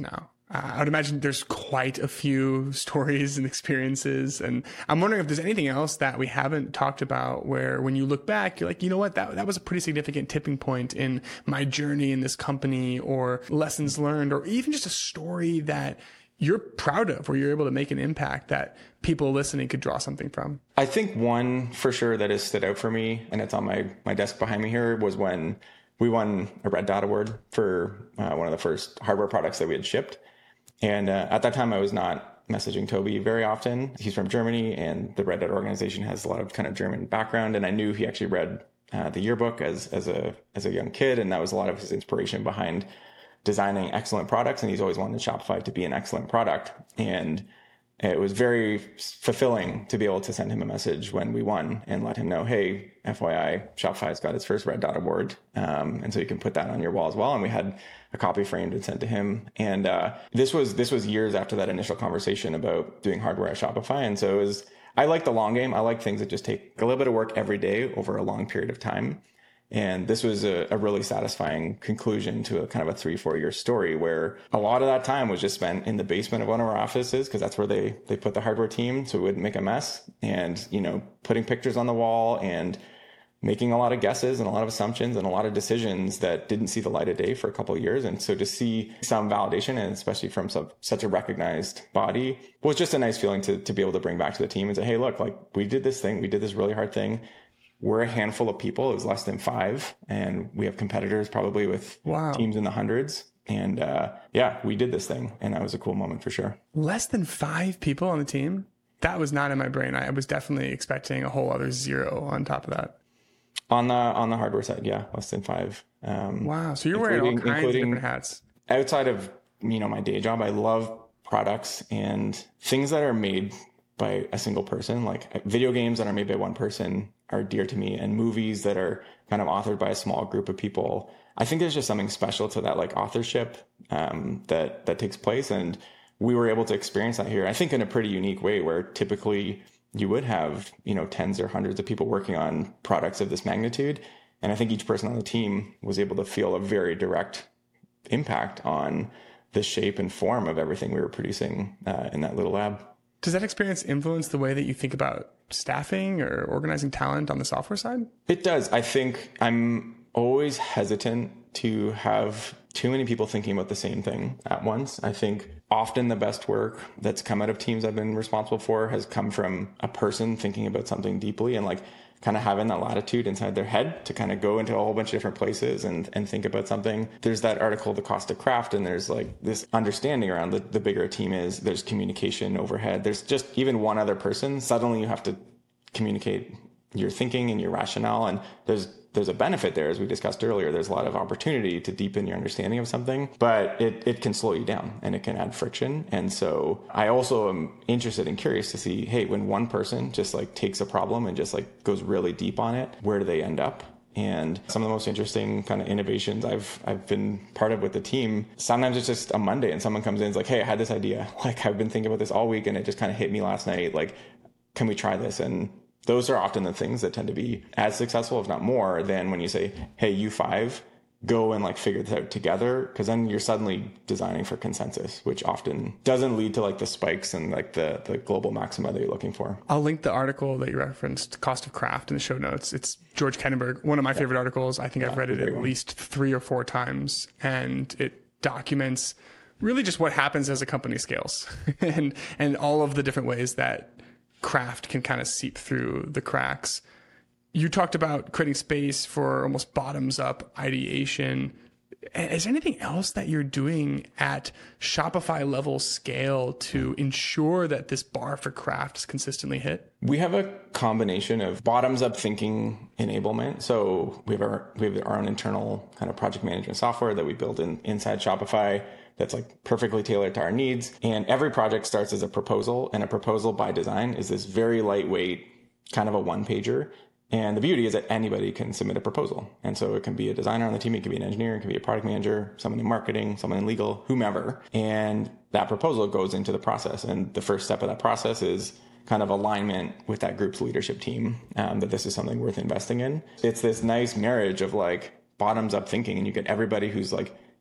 Uh, I would imagine there's quite a few stories and experiences. And I'm wondering if there's anything else that we haven't talked about where when you look back, you're like, you know what, that, that was a pretty significant tipping point in my journey in this company, or lessons learned, or even just a story that you're proud of, where you're able to make an impact that people listening could draw something from. I think one for sure that has stood out for me, and it's on my, my desk behind me here, was when we won a Red Dot Award for uh, one of the first hardware products that we had shipped. And uh, at that time, I was not messaging Toby very often. He's from Germany, and the Red Dot organization has a lot of kind of German background. And I knew he actually read uh, the yearbook as as a as a young kid, and that was a lot of his inspiration behind designing excellent products. And he's always wanted Shopify to be an excellent product. And it was very fulfilling to be able to send him a message when we won and let him know, hey, F Y I, Shopify's got its first Red Dot Award. Um, and so you can put that on your wall as well. And we had a copy framed and sent to him. And uh, this was this was years after that initial conversation about doing hardware at Shopify. And so it was, I like the long game. I like things that just take a little bit of work every day over a long period of time. And this was a, a really satisfying conclusion to a kind of a three, four year story where a lot of that time was just spent in the basement of one of our offices, because that's where they, they put the hardware team so it wouldn't make a mess, and, you know, putting pictures on the wall and making a lot of guesses and a lot of assumptions and a lot of decisions that didn't see the light of day for a couple of years. And so to see some validation, and especially from some, such a recognized body, was just a nice feeling to, to be able to bring back to the team and say, hey, look, like we did this thing, we did this really hard thing. We're a handful of people. It was less than five. And we have competitors probably with wow. teams in the hundreds. And uh, yeah, we did this thing. And that was a cool moment for sure. Less than five people on the team? That was not in my brain. I was definitely expecting a whole other zero on top of that. On the on the hardware side, yeah, less than five. Um, wow. So you're wearing all kinds of different hats. Outside of, you know, my day job, I love products and things that are made by a single person. Like video games that are made by one person are dear to me, and movies that are kind of authored by a small group of people. I think there's just something special to that, like authorship um, that that takes place, and we were able to experience that here. I think in a pretty unique way, where typically you would have, you know, tens or hundreds of people working on products of this magnitude, and I think each person on the team was able to feel a very direct impact on the shape and form of everything we were producing uh, in that little lab. Does that experience influence the way that you think about staffing or organizing talent on the software side? It does. I think I'm always hesitant to have too many people thinking about the same thing at once. I think often the best work that's come out of teams I've been responsible for has come from a person thinking about something deeply and like kind of having that latitude inside their head to kind of go into a whole bunch of different places and, and think about something. There's that article, The Cost of Craft, and there's like this understanding around the, the bigger a team is, there's communication overhead. There's just even one other person. Suddenly you have to communicate your thinking and your rationale. And there's there's a benefit there, as we discussed earlier. There's a lot of opportunity to deepen your understanding of something, but it, it can slow you down and it can add friction. And so I also am interested and curious to see, hey, when one person just like takes a problem and just like goes really deep on it, where do they end up? And some of the most interesting kind of innovations I've I've been part of with the team, sometimes it's just a Monday and someone comes in and is like, hey, I had this idea. Like I've been thinking about this all week and it just kind of hit me last night. Like, can we try this? And those are often the things that tend to be as successful, if not more, than when you say, hey, you five, go and like figure this out together. Because then you're suddenly designing for consensus, which often doesn't lead to like the spikes and like the, the global maxima that you're looking for. I'll link the article that you referenced, Cost of Craft, in the show notes. It's George Kettenberg, one of my yeah. favorite articles. I think yeah, I've read it at one. least three or four times. And it documents really just what happens as a company scales and and all of the different ways that craft can kind of seep through the cracks. You talked about creating space for almost bottoms up ideation. Is there anything else that you're doing at Shopify level scale to ensure that this bar for craft is consistently hit? We have a combination of bottoms up thinking enablement. So we have our, we have our own internal kind of project management software that we build in inside Shopify that's like perfectly tailored to our needs. And every project starts as a proposal, and a proposal by design is this very lightweight kind of a one pager. And the beauty is that anybody can submit a proposal. And so it can be a designer on the team, it can be an engineer, it can be a product manager, someone in marketing, someone in legal, whomever. And that proposal goes into the process. And the first step of that process is kind of alignment with that group's leadership team, um, that this is something worth investing in. It's this nice marriage of like bottoms up thinking, and you get everybody who's like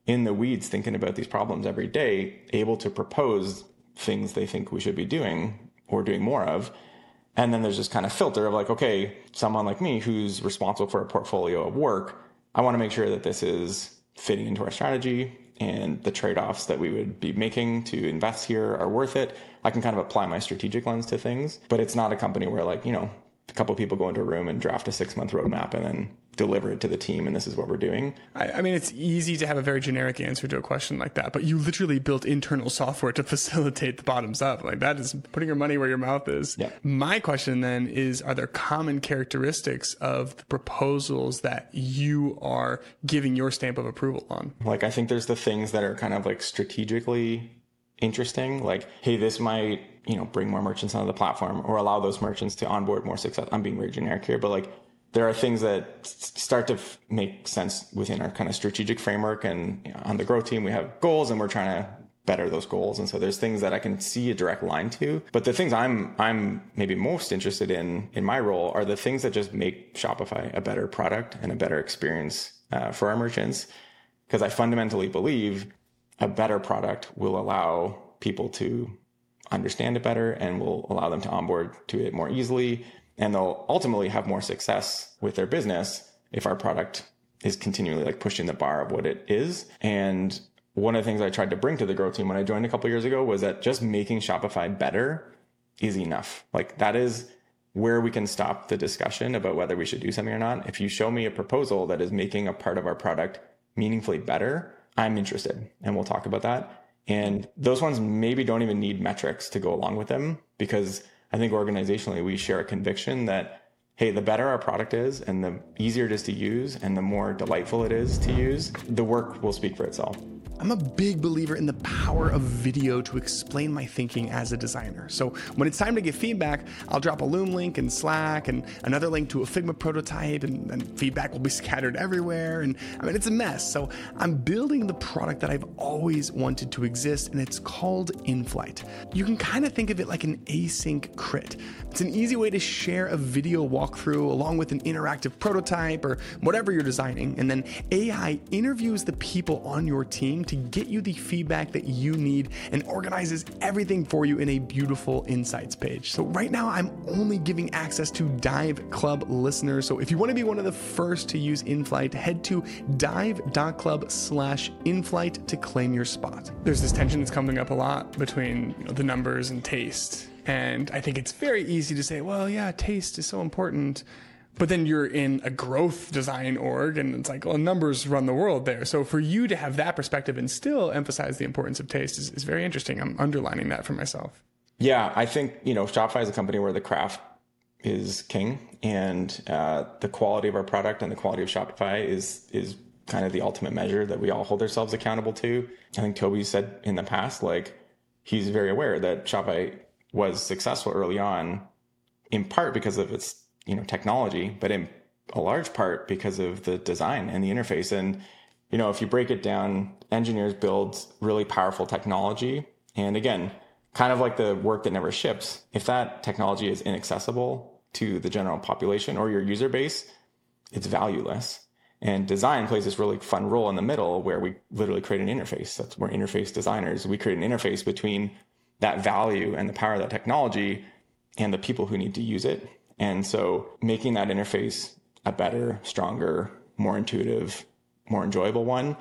in the weeds thinking about these problems every day, able to propose things they think we should be doing or doing more of. And then there's this kind of filter of like, okay, someone like me who's responsible for a portfolio of work, I want to make sure that this is fitting into our strategy and the trade-offs that we would be making to invest here are worth it. I can kind of apply my strategic lens to things, but it's not a company where like, you know, a couple of people go into a room and draft a six month roadmap and then deliver it to the team. And this is what we're doing. I, I mean, it's easy to have a very generic answer to a question like that, but you literally built internal software to facilitate the bottoms up. Like that is putting your money where your mouth is. Yeah. My question then is, are there common characteristics of the proposals that you are giving your stamp of approval on? Like, I think there's the things that are kind of like strategically interesting. Like, hey, this might, you know, bring more merchants onto the platform or allow those merchants to onboard more success. I'm being very generic here, but like, there are things that start to f- make sense within our kind of strategic framework. And you know, on the growth team, we have goals and we're trying to better those goals. And so there's things that I can see a direct line to. But the things I'm I'm maybe most interested in in my role are the things that just make Shopify a better product and a better experience uh, for our merchants. Because I fundamentally believe a better product will allow people to understand it better and will allow them to onboard to it more easily. And they'll ultimately have more success with their business if our product is continually like pushing the bar of what it is. And one of the things I tried to bring to the growth team when I joined a couple of years ago was that just making Shopify better is enough. Like that is where we can stop the discussion about whether we should do something or not. If you show me a proposal that is making a part of our product meaningfully better, I'm interested and we'll talk about that. And those ones maybe don't even need metrics to go along with them because I think organizationally, we share a conviction that, hey, the better our product is and the easier it is to use and the more delightful it is to use, the work will speak for itself. I'm a big believer in the power of video to explain my thinking as a designer. So when it's time to give feedback, I'll drop a Loom link in Slack and another link to a Figma prototype, and, and feedback will be scattered everywhere. And I mean, it's a mess. So I'm building the product that I've always wanted to exist, and it's called InFlight. You can kind of think of it like an async crit. It's an easy way to share a video walkthrough along with an interactive prototype or whatever you're designing. And then A I interviews the people on your team to get you the feedback that you need and organizes everything for you in a beautiful insights page. So right now I'm only giving access to Dive Club listeners. So if you want to be one of the first to use InFlight, head to dive.club slash InFlight to claim your spot. There's this tension that's coming up a lot between you know, the numbers and taste. And I think it's very easy to say, well, yeah, taste is so important. But then you're in a growth design org and it's like, well, numbers run the world there. So for you to have that perspective and still emphasize the importance of taste is, is very interesting. I'm underlining that for myself. Yeah, I think, you know, Shopify is a company where the craft is king and uh, the quality of our product and the quality of Shopify is is kind of the ultimate measure that we all hold ourselves accountable to. I think Toby said in the past, like, he's very aware that Shopify was successful early on in part because of its you know, technology, but in a large part because of the design and the interface. And, you know, if you break it down, engineers build really powerful technology. And again, kind of like the work that never ships, if that technology is inaccessible to the general population or your user base, it's valueless. And design plays this really fun role in the middle where we literally create an interface. That's we're interface designers. We create an interface between that value and the power of that technology and the people who need to use it. And so making that interface a better, stronger, more intuitive, more enjoyable one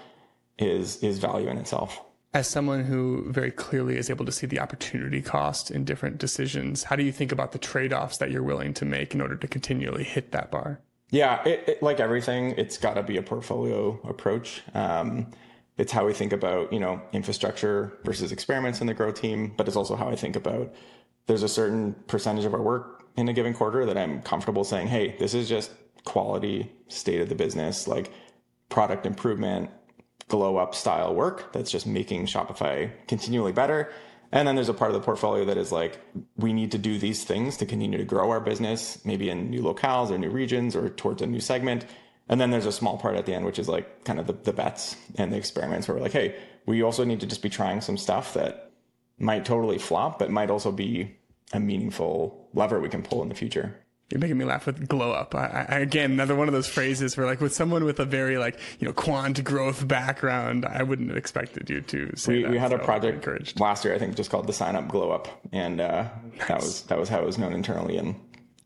is is value in itself. As someone who very clearly is able to see the opportunity cost in different decisions, how do you think about the trade-offs that you're willing to make in order to continually hit that bar? Yeah, it, it, like everything, it's got to be a portfolio approach. Um, it's how we think about, you know, infrastructure versus experiments in the growth team, but it's also how I think about there's a certain percentage of our work in a given quarter that I'm comfortable saying, hey, this is just quality, state of the business, like product improvement, glow up style work that's just making Shopify continually better. And then there's a part of the portfolio that is like, we need to do these things to continue to grow our business, maybe in new locales or new regions or towards a new segment. And then there's a small part at the end, which is like kind of the, the bets and the experiments where we're like, hey, we also need to just be trying some stuff that might totally flop, but might also be a meaningful lever we can pull in the future. You're making me laugh with glow up. I, I, again, another one of those phrases where like with someone with a very like, you know, quant growth background, I wouldn't have expected you to say we, that. We had so a project last year, I think, just called the Sign Up Glow Up. And uh, nice. that was that was how it was known internally and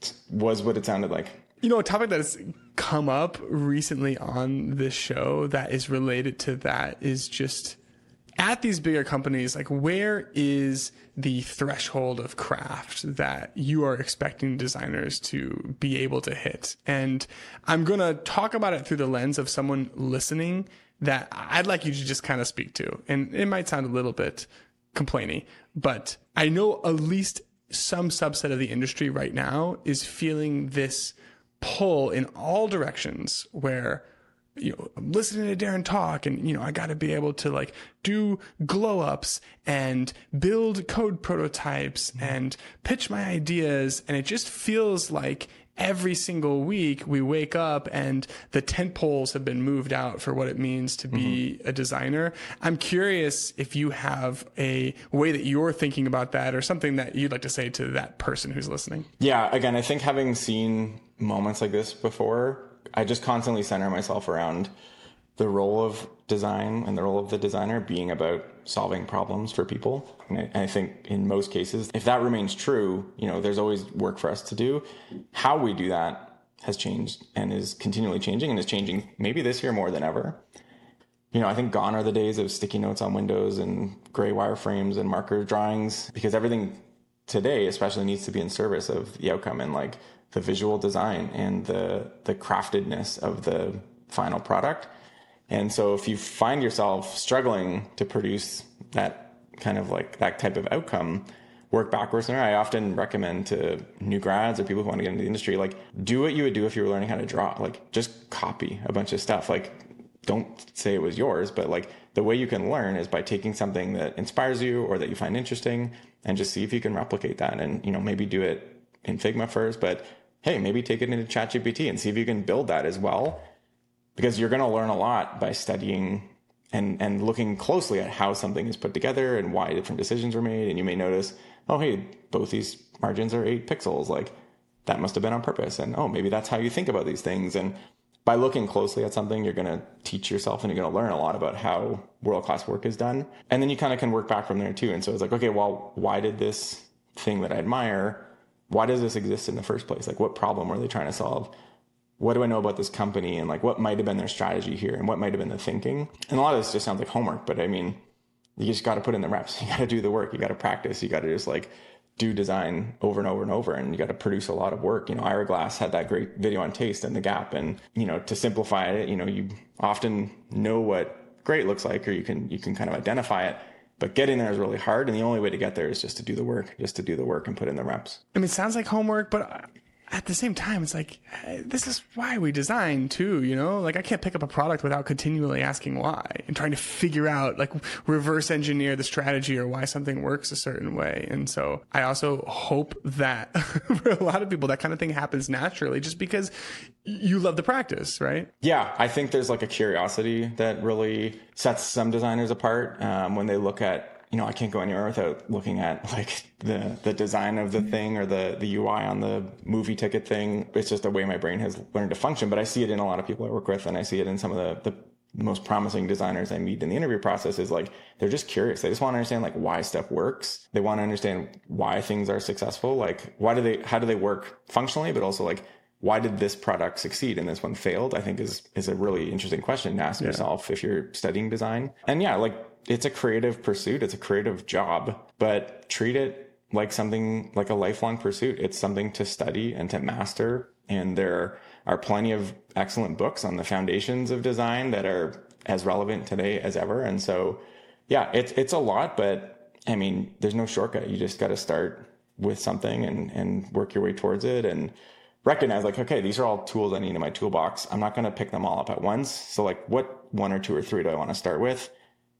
was what it sounded like. You know, a topic that has come up recently on this show that is related to that is just at these bigger companies, like where is the threshold of craft that you are expecting designers to be able to hit? And I'm going to talk about it through the lens of someone listening that I'd like you to just kind of speak to. And it might sound a little bit complaining, but I know at least some subset of the industry right now is feeling this pull in all directions where, you know, I'm listening to Darren talk and, you know, I got to be able to like do glow ups and build code prototypes and pitch my ideas. And it just feels like every single week we wake up and the tent poles have been moved out for what it means to be mm-hmm. a designer. I'm curious if you have a way that you're thinking about that or something that you'd like to say to that person who's listening. Yeah. Again, I think having seen moments like this before, I just constantly center myself around the role of design and the role of the designer being about solving problems for people. And I, and I think in most cases, if that remains true, you know, there's always work for us to do. How we do that has changed and is continually changing and is changing maybe this year more than ever. You know, I think gone are the days of sticky notes on windows and gray wireframes and marker drawings, because everything today especially needs to be in service of the outcome and like the visual design and the the craftedness of the final product. And so if you find yourself struggling to produce that kind of like that type of outcome, work backwards from there. I often recommend to new grads or people who want to get into the industry, like do what you would do if you were learning how to draw. Like just copy a bunch of stuff. Like don't say it was yours, but like the way you can learn is by taking something that inspires you or that you find interesting and just see if you can replicate that. And, you know, maybe do it in Figma first, but hey, maybe take it into ChatGPT and see if you can build that as well, because you're going to learn a lot by studying and, and looking closely at how something is put together and why different decisions were made. And you may notice, oh, hey, both these margins are eight pixels. Like that must have been on purpose. And oh, maybe that's how you think about these things. And by looking closely at something, you're going to teach yourself and you're going to learn a lot about how world-class work is done. And then you kind of can work back from there too. And so it's like, okay, well, why did this thing that I admire, why does this exist in the first place? Like what problem were they trying to solve? What do I know about this company? And like what might have been their strategy here and what might have been the thinking? And a lot of this just sounds like homework, but I mean, you just got to put in the reps. You got to do the work. You got to practice. You got to just like do design over and over and over. And you got to produce a lot of work. You know, Ira Glass had that great video on taste and the gap. And, you know, to simplify it, you know, you often know what great looks like, or you can, you can kind of identify it. But getting there is really hard. And the only way to get there is just to do the work, just to do the work and put in the reps. I mean, it sounds like homework, but at the same time, it's like, hey, this is why we design too, you know? Like I can't pick up a product without continually asking why and trying to figure out, like reverse engineer the strategy or why something works a certain way. And so I also hope that for a lot of people, that kind of thing happens naturally just because you love the practice, right? Yeah, I think there's like a curiosity that really sets some designers apart um, when they look at, you know, I can't go anywhere without looking at like the, the design of the thing or the, the U I on the movie ticket thing. It's just the way my brain has learned to function, but I see it in a lot of people I work with. And I see it in some of the, the most promising designers I meet in the interview process is like, they're just curious. They just want to understand like why stuff works. They want to understand why things are successful. Like why do they, how do they work functionally, but also like, why did this product succeed and this one failed? I think is, is a really interesting question to ask yeah. yourself if you're studying design. And yeah, like, it's a creative pursuit. It's a creative job, but treat it like something like a lifelong pursuit. It's something to study and to master. And there are plenty of excellent books on the foundations of design that are as relevant today as ever. And so, yeah, it's, it's a lot, but I mean, there's no shortcut. You just got to start with something and, and work your way towards it and recognize like, okay, these are all tools I need in my toolbox. I'm not going to pick them all up at once. So like what one or two or three do I want to start with?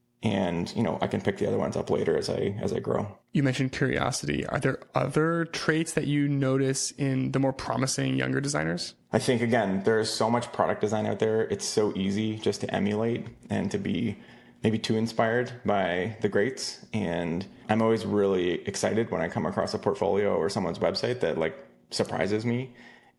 And, you know, I can pick the other ones up later as I, as I grow. You mentioned curiosity. Are there other traits that you notice in the more promising younger designers? I think, again, there's so much product design out there. It's so easy just to emulate and to be maybe too inspired by the greats. And I'm always really excited when I come across a portfolio or someone's website that like surprises me.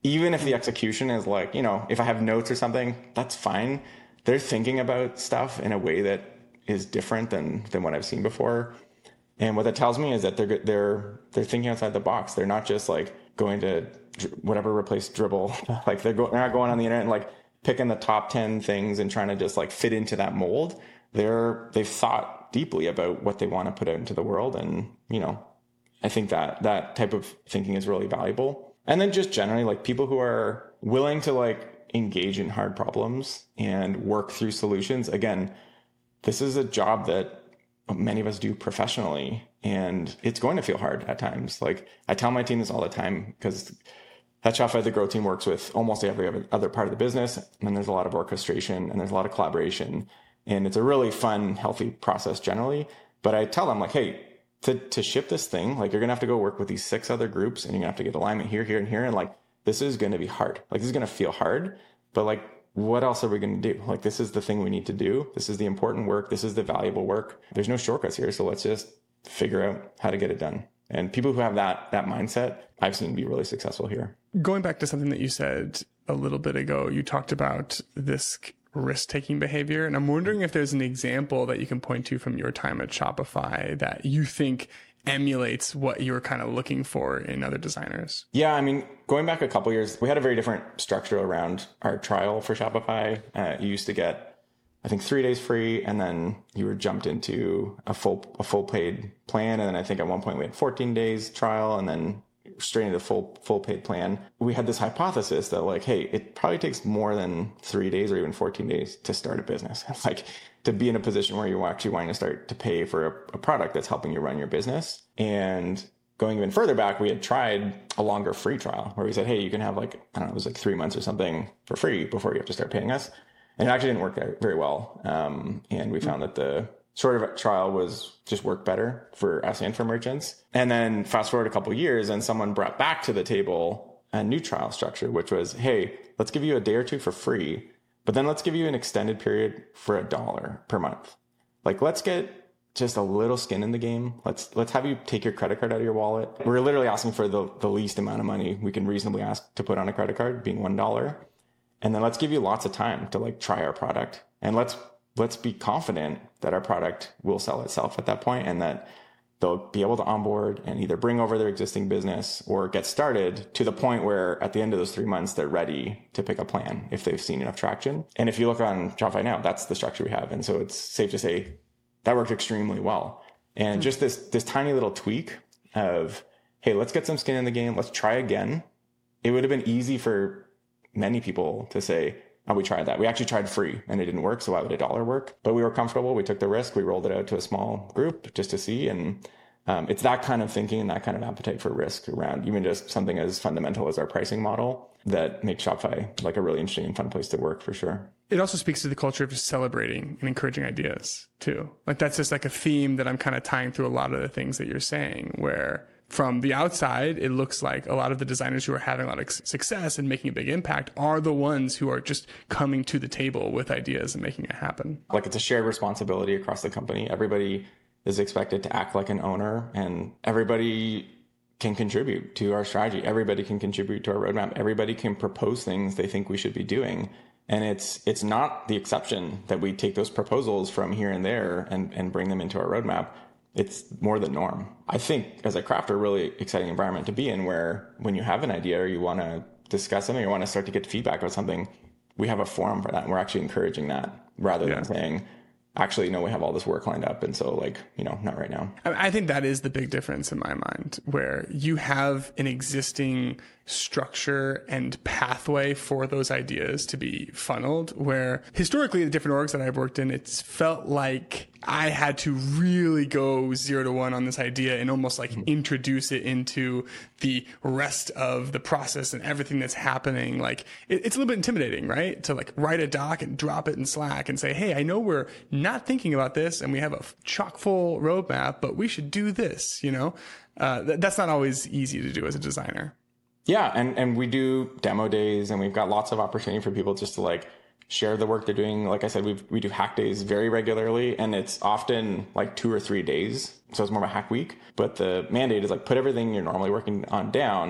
even if the execution is like, you know, if I have notes or something, that's fine. They're thinking about stuff in a way that is different than, than what I've seen before. And what that tells me is that they're, they're, they're thinking outside the box. They're not just like going to whatever replace Dribbble. Like they're, go, they're not going on the internet and like picking the top ten things and trying to just like fit into that mold. They're, they've thought deeply about what they want to put out into the world. And, you know, I think that that type of thinking is really valuable. And then just generally like people who are willing to like engage in hard problems and work through solutions. Again, this is a job that many of us do professionally, and it's going to feel hard at times. Like I tell my team this all the time, because at Shopify, the growth team works with almost every other part of the business. And there's a lot of orchestration and there's a lot of collaboration, and it's a really fun, healthy process generally. But I tell them like, hey, to, to ship this thing, like you're going to have to go work with these six other groups, and you're gonna have to get alignment here, here, and here. And like, this is going to be hard. Like this is going to feel hard, but like, what else are we going to do? Like, this is the thing we need to do. This is the important work. This is the valuable work. There's no shortcuts here. So let's just figure out how to get it done. And people who have that, that mindset, I've seen be really successful here. Going back to something that you said a little bit ago, you talked about this risk-taking behavior. And I'm wondering if there's an example that you can point to from your time at Shopify that you think emulates what you were kind of looking for in other designers. Yeah, I mean, going back a couple years, we had a very different structure around our trial for Shopify. Uh, you used to get, I think, three days free, and then you were jumped into a full a full paid plan. And then I think at one point we had fourteen days trial, and then straight into the full full paid plan. We had this hypothesis that like, hey, it probably takes more than three days or even fourteen days to start a business. Like, to be in a position where you're actually wanting to start to pay for a, a product that's helping you run your business. And going even further back, we had tried a longer free trial where we said, hey, you can have like, I don't know, it was like three months or something for free before you have to start paying us. And it actually didn't work very well. Um, and we found that the shorter trial was just worked better for us and for merchants. And then fast forward a couple of years, and someone brought back to the table a new trial structure, which was, hey, let's give you a day or two for free, but then let's give you an extended period for a dollar per month. Like, let's get just a little skin in the game. Let's let's have you take your credit card out of your wallet. We're literally asking for the, the least amount of money we can reasonably ask to put on a credit card, being one dollar. And then let's give you lots of time to like try our product. And let's let's be confident that our product will sell itself at that point, and that they'll be able to onboard and either bring over their existing business or get started to the point where at the end of those three months, they're ready to pick a plan if they've seen enough traction. And if you look on Shopify now, that's the structure we have. And so it's safe to say that worked extremely well. And mm-hmm. just this, this tiny little tweak of, hey, let's get some skin in the game. Let's try again. It would have been easy for many people to say, oh, we tried that. We actually tried free and it didn't work. So why would a dollar work? But we were comfortable. We took the risk. We rolled it out to a small group just to see. And um, it's that kind of thinking and that kind of appetite for risk around even just something as fundamental as our pricing model that makes Shopify like a really interesting and fun place to work for sure. It also speaks to the culture of just celebrating and encouraging ideas too. Like that's just like a theme that I'm kind of tying through a lot of the things that you're saying, where from the outside, it looks like a lot of the designers who are having a lot of success and making a big impact are the ones who are just coming to the table with ideas and making it happen. Like it's a shared responsibility across the company. Everybody is expected to act like an owner, and everybody can contribute to our strategy. Everybody can contribute to our roadmap. Everybody can propose things they think we should be doing. And it's it's not the exception that we take those proposals from here and there and, and bring them into our roadmap. It's more the norm. I think as a crafter, a really exciting environment to be in, where when you have an idea or you want to discuss something or you want to start to get feedback about something, we have a forum for that. And we're actually encouraging that rather yeah. than saying, actually, no, we have all this work lined up. And so like, you know, not right now. I think that is the big difference in my mind, where you have an existing structure and pathway for those ideas to be funneled, where historically the different orgs that I've worked in, it's felt like I had to really go zero to one on this idea and almost like mm-hmm. introduce it into the rest of the process and everything that's happening. Like it, it's a little bit intimidating, right? To like write a doc and drop it in Slack and say, hey, I know we're not thinking about this and we have a chock full roadmap, but we should do this, you know? Uh, th- that's not always easy to do as a designer. Yeah. And, and we do demo days, and we've got lots of opportunity for people just to like share the work they're doing. Like I said, we we do hack days very regularly, and it's often like two or three days. So it's more of a hack week. But the mandate is like put everything you're normally working on down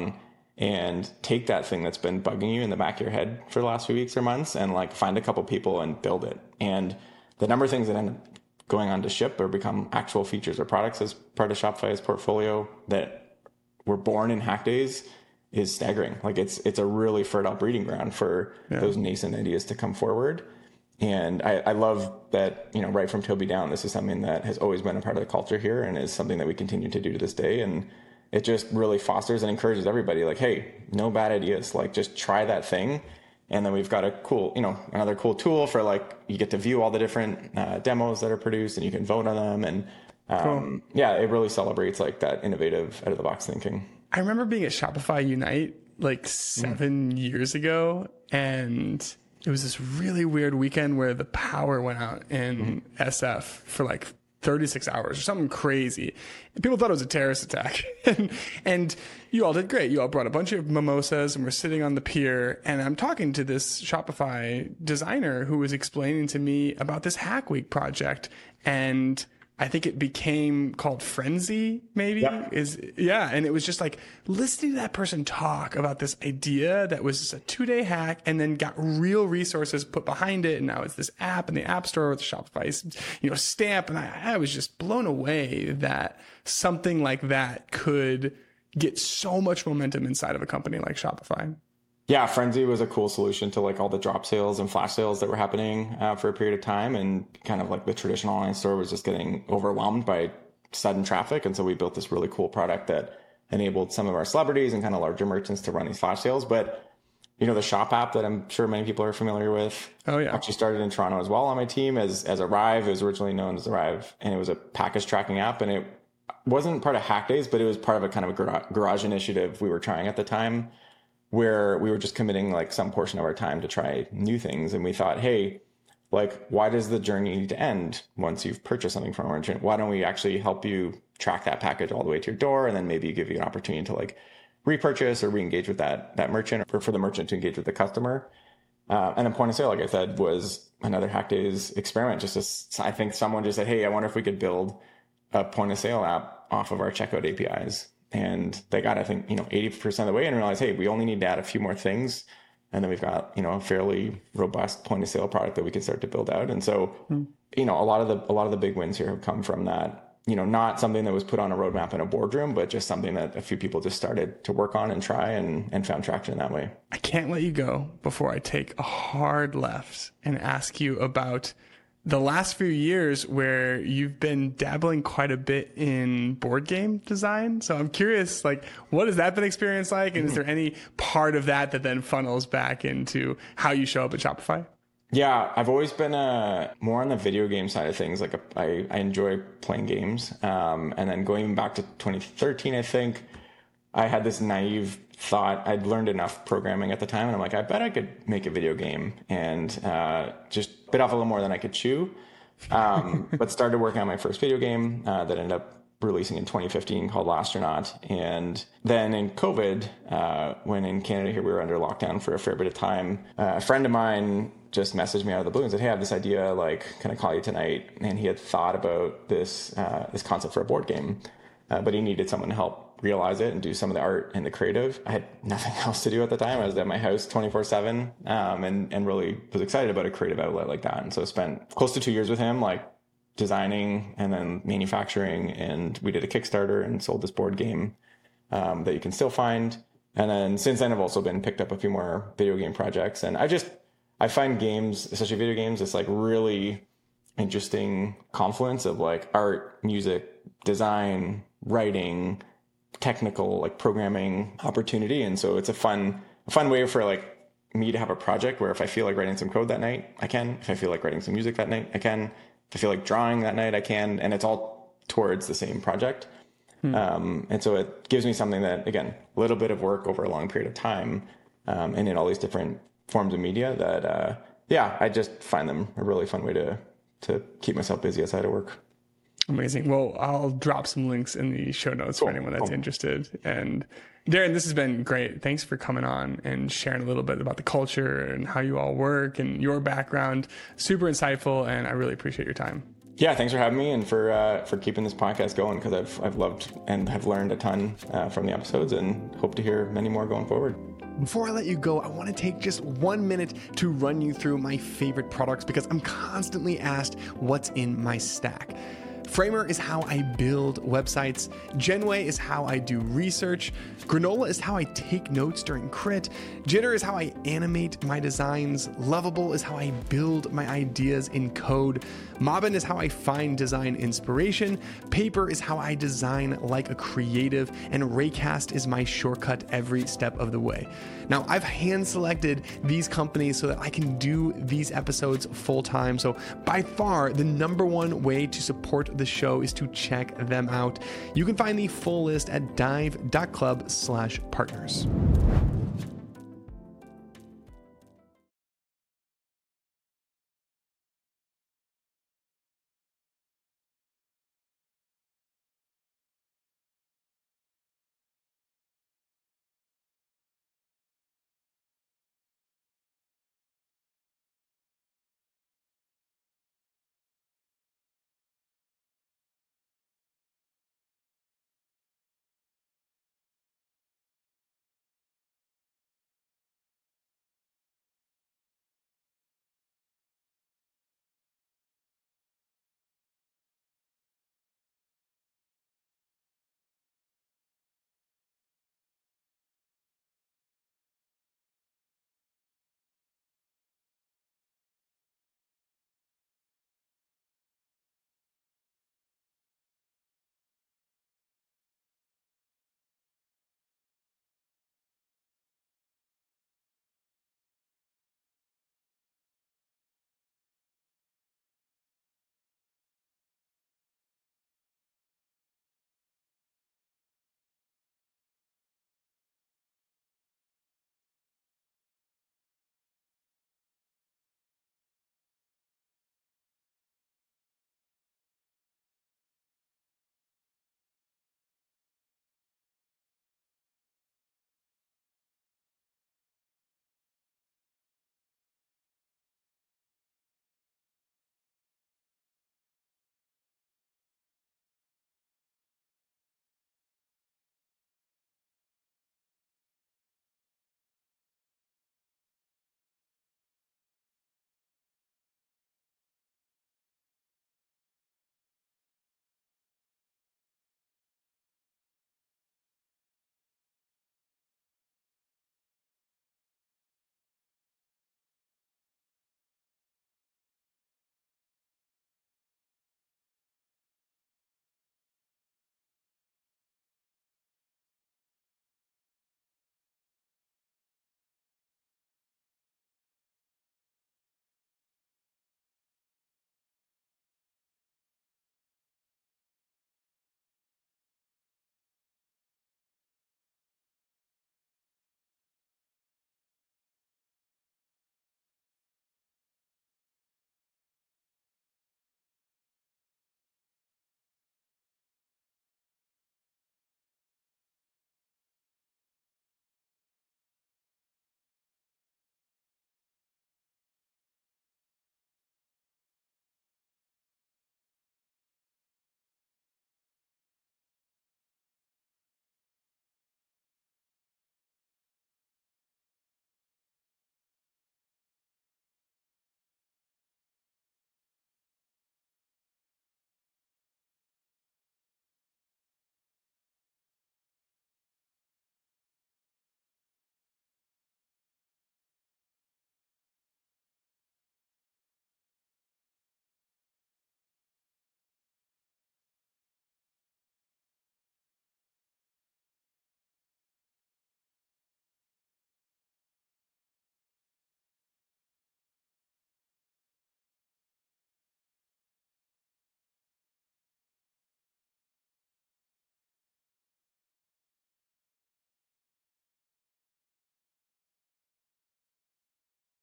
and take that thing that's been bugging you in the back of your head for the last few weeks or months and like find a couple people and build it. And the number of things that end up going on to ship or become actual features or products as part of Shopify's portfolio that were born in Hack Days is staggering. Like it's it's a really fertile breeding ground for yeah. those nascent ideas to come forward. And I, I love that, you know, right from Toby down, this is something that has always been a part of the culture here and is something that we continue to do to this day. And it just really fosters and encourages everybody like, hey, no bad ideas. Like just try that thing. And then we've got a cool, you know, another cool tool for like, you get to view all the different uh, demos that are produced and you can vote on them. And um, cool. yeah, it really celebrates like that innovative out of the box thinking. I remember being at Shopify Unite like seven mm. years ago, and it was this really weird weekend where the power went out in mm-hmm. S F for like thirty-six hours or something crazy. And people thought it was a terrorist attack. and, and you all did great. You all brought a bunch of mimosas and we're sitting on the pier, and I'm talking to this Shopify designer who was explaining to me about this Hack Week project. And I think it became called Frenzy, maybe yeah. is yeah. And it was just like listening to that person talk about this idea that was just a two day hack and then got real resources put behind it. And now it's this app in the App Store with Shopify's, you know, stamp. And I, I was just blown away that something like that could get so much momentum inside of a company like Shopify. Yeah, Frenzy was a cool solution to like all the drop sales and flash sales that were happening uh, for a period of time. And kind of like the traditional online store was just getting overwhelmed by sudden traffic. And so we built this really cool product that enabled some of our celebrities and kind of larger merchants to run these flash sales. But, you know, the Shop app that I'm sure many people are familiar with oh, yeah. actually started in Toronto as well on my team as, as Arrive. It was originally known as Arrive, and it was a package tracking app. And it wasn't part of Hack Days, but it was part of a kind of a garage initiative we were trying at the time, where we were just committing like some portion of our time to try new things. And we thought, hey, like, why does the journey need to end once you've purchased something from a merchant? Why don't we actually help you track that package all the way to your door, and then maybe give you an opportunity to like repurchase or re-engage with that, that merchant, or for the merchant to engage with the customer. Uh, and then point of sale, like I said, was another Hack Days experiment. Just as I think someone just said, hey, I wonder if we could build a point of sale app off of our checkout A P Is. And they got, I think, you know, eighty percent of the way and realized, hey, we only need to add a few more things. And then we've got, you know, a fairly robust point of sale product that we can start to build out. And so, mm. you know, a lot of the, a lot of the big wins here have come from that, you know, not something that was put on a roadmap in a boardroom, but just something that a few people just started to work on and try and, and found traction that way. I can't let you go before I take a hard left and ask you about the last few years where you've been dabbling quite a bit in board game design. So I'm curious, like, what has that been experience like? And is there any part of that that then funnels back into how you show up at Shopify? Yeah, I've always been uh, more on the video game side of things. Like a, I, I enjoy playing games. Um, and then going back to twenty thirteen, I think I had this naive thought. I'd learned enough programming at the time, and I'm like, I bet I could make a video game, and uh, just bit off a little more than I could chew. Um, but started working on my first video game uh, that ended up releasing in twenty fifteen called Lastronaut. And then in COVID, uh, when in Canada here we were under lockdown for a fair bit of time, uh, a friend of mine just messaged me out of the blue and said, hey, I have this idea, like, can I call you tonight? And he had thought about this uh, this concept for a board game, uh, but he needed someone to help realize it and do some of the art and the creative. I had nothing else to do at the time. I was at my house twenty-four seven um, and, and really was excited about a creative outlet like that. And so I spent close to two years with him, like designing and then manufacturing. And we did a Kickstarter and sold this board game um, that you can still find. And then since then, I've also been picked up a few more video game projects. And I just, I find games, especially video games, it's like really interesting confluence of like art, music, design, writing, technical like programming opportunity. And so it's a fun a fun way for like me to have a project where if I feel like writing some code that night, I can. If I feel like writing some music that night, I can. If I feel like drawing that night, I can. And it's all towards the same project. Hmm. Um, and so it gives me something that, again, a little bit of work over a long period of time, um, and in all these different forms of media that, uh, yeah, I just find them a really fun way to to keep myself busy outside of work. Amazing. Well, I'll drop some links in the show notes cool. for anyone that's cool. interested. And Darren, this has been great. Thanks for coming on and sharing a little bit about the culture and how you all work and your background. Super insightful, and I really appreciate your time. Yeah, thanks for having me and for uh, for keeping this podcast going, because I've I've loved and have learned a ton uh, from the episodes, and hope to hear many more going forward. Before I let you go, I want to take just one minute to run you through my favorite products, because I'm constantly asked what's in my stack. Framer is how I build websites. Genway is how I do research. Granola is how I take notes during crit. Jitter is how I animate my designs. Lovable is how I build my ideas in code. Mobbin is how I find design inspiration. Paper is how I design like a creative. And Raycast is my shortcut every step of the way. Now, I've hand selected these companies so that I can do these episodes full time. So by far, the number one way to support the show is to check them out. You can find the full list at dive dot club slash partners.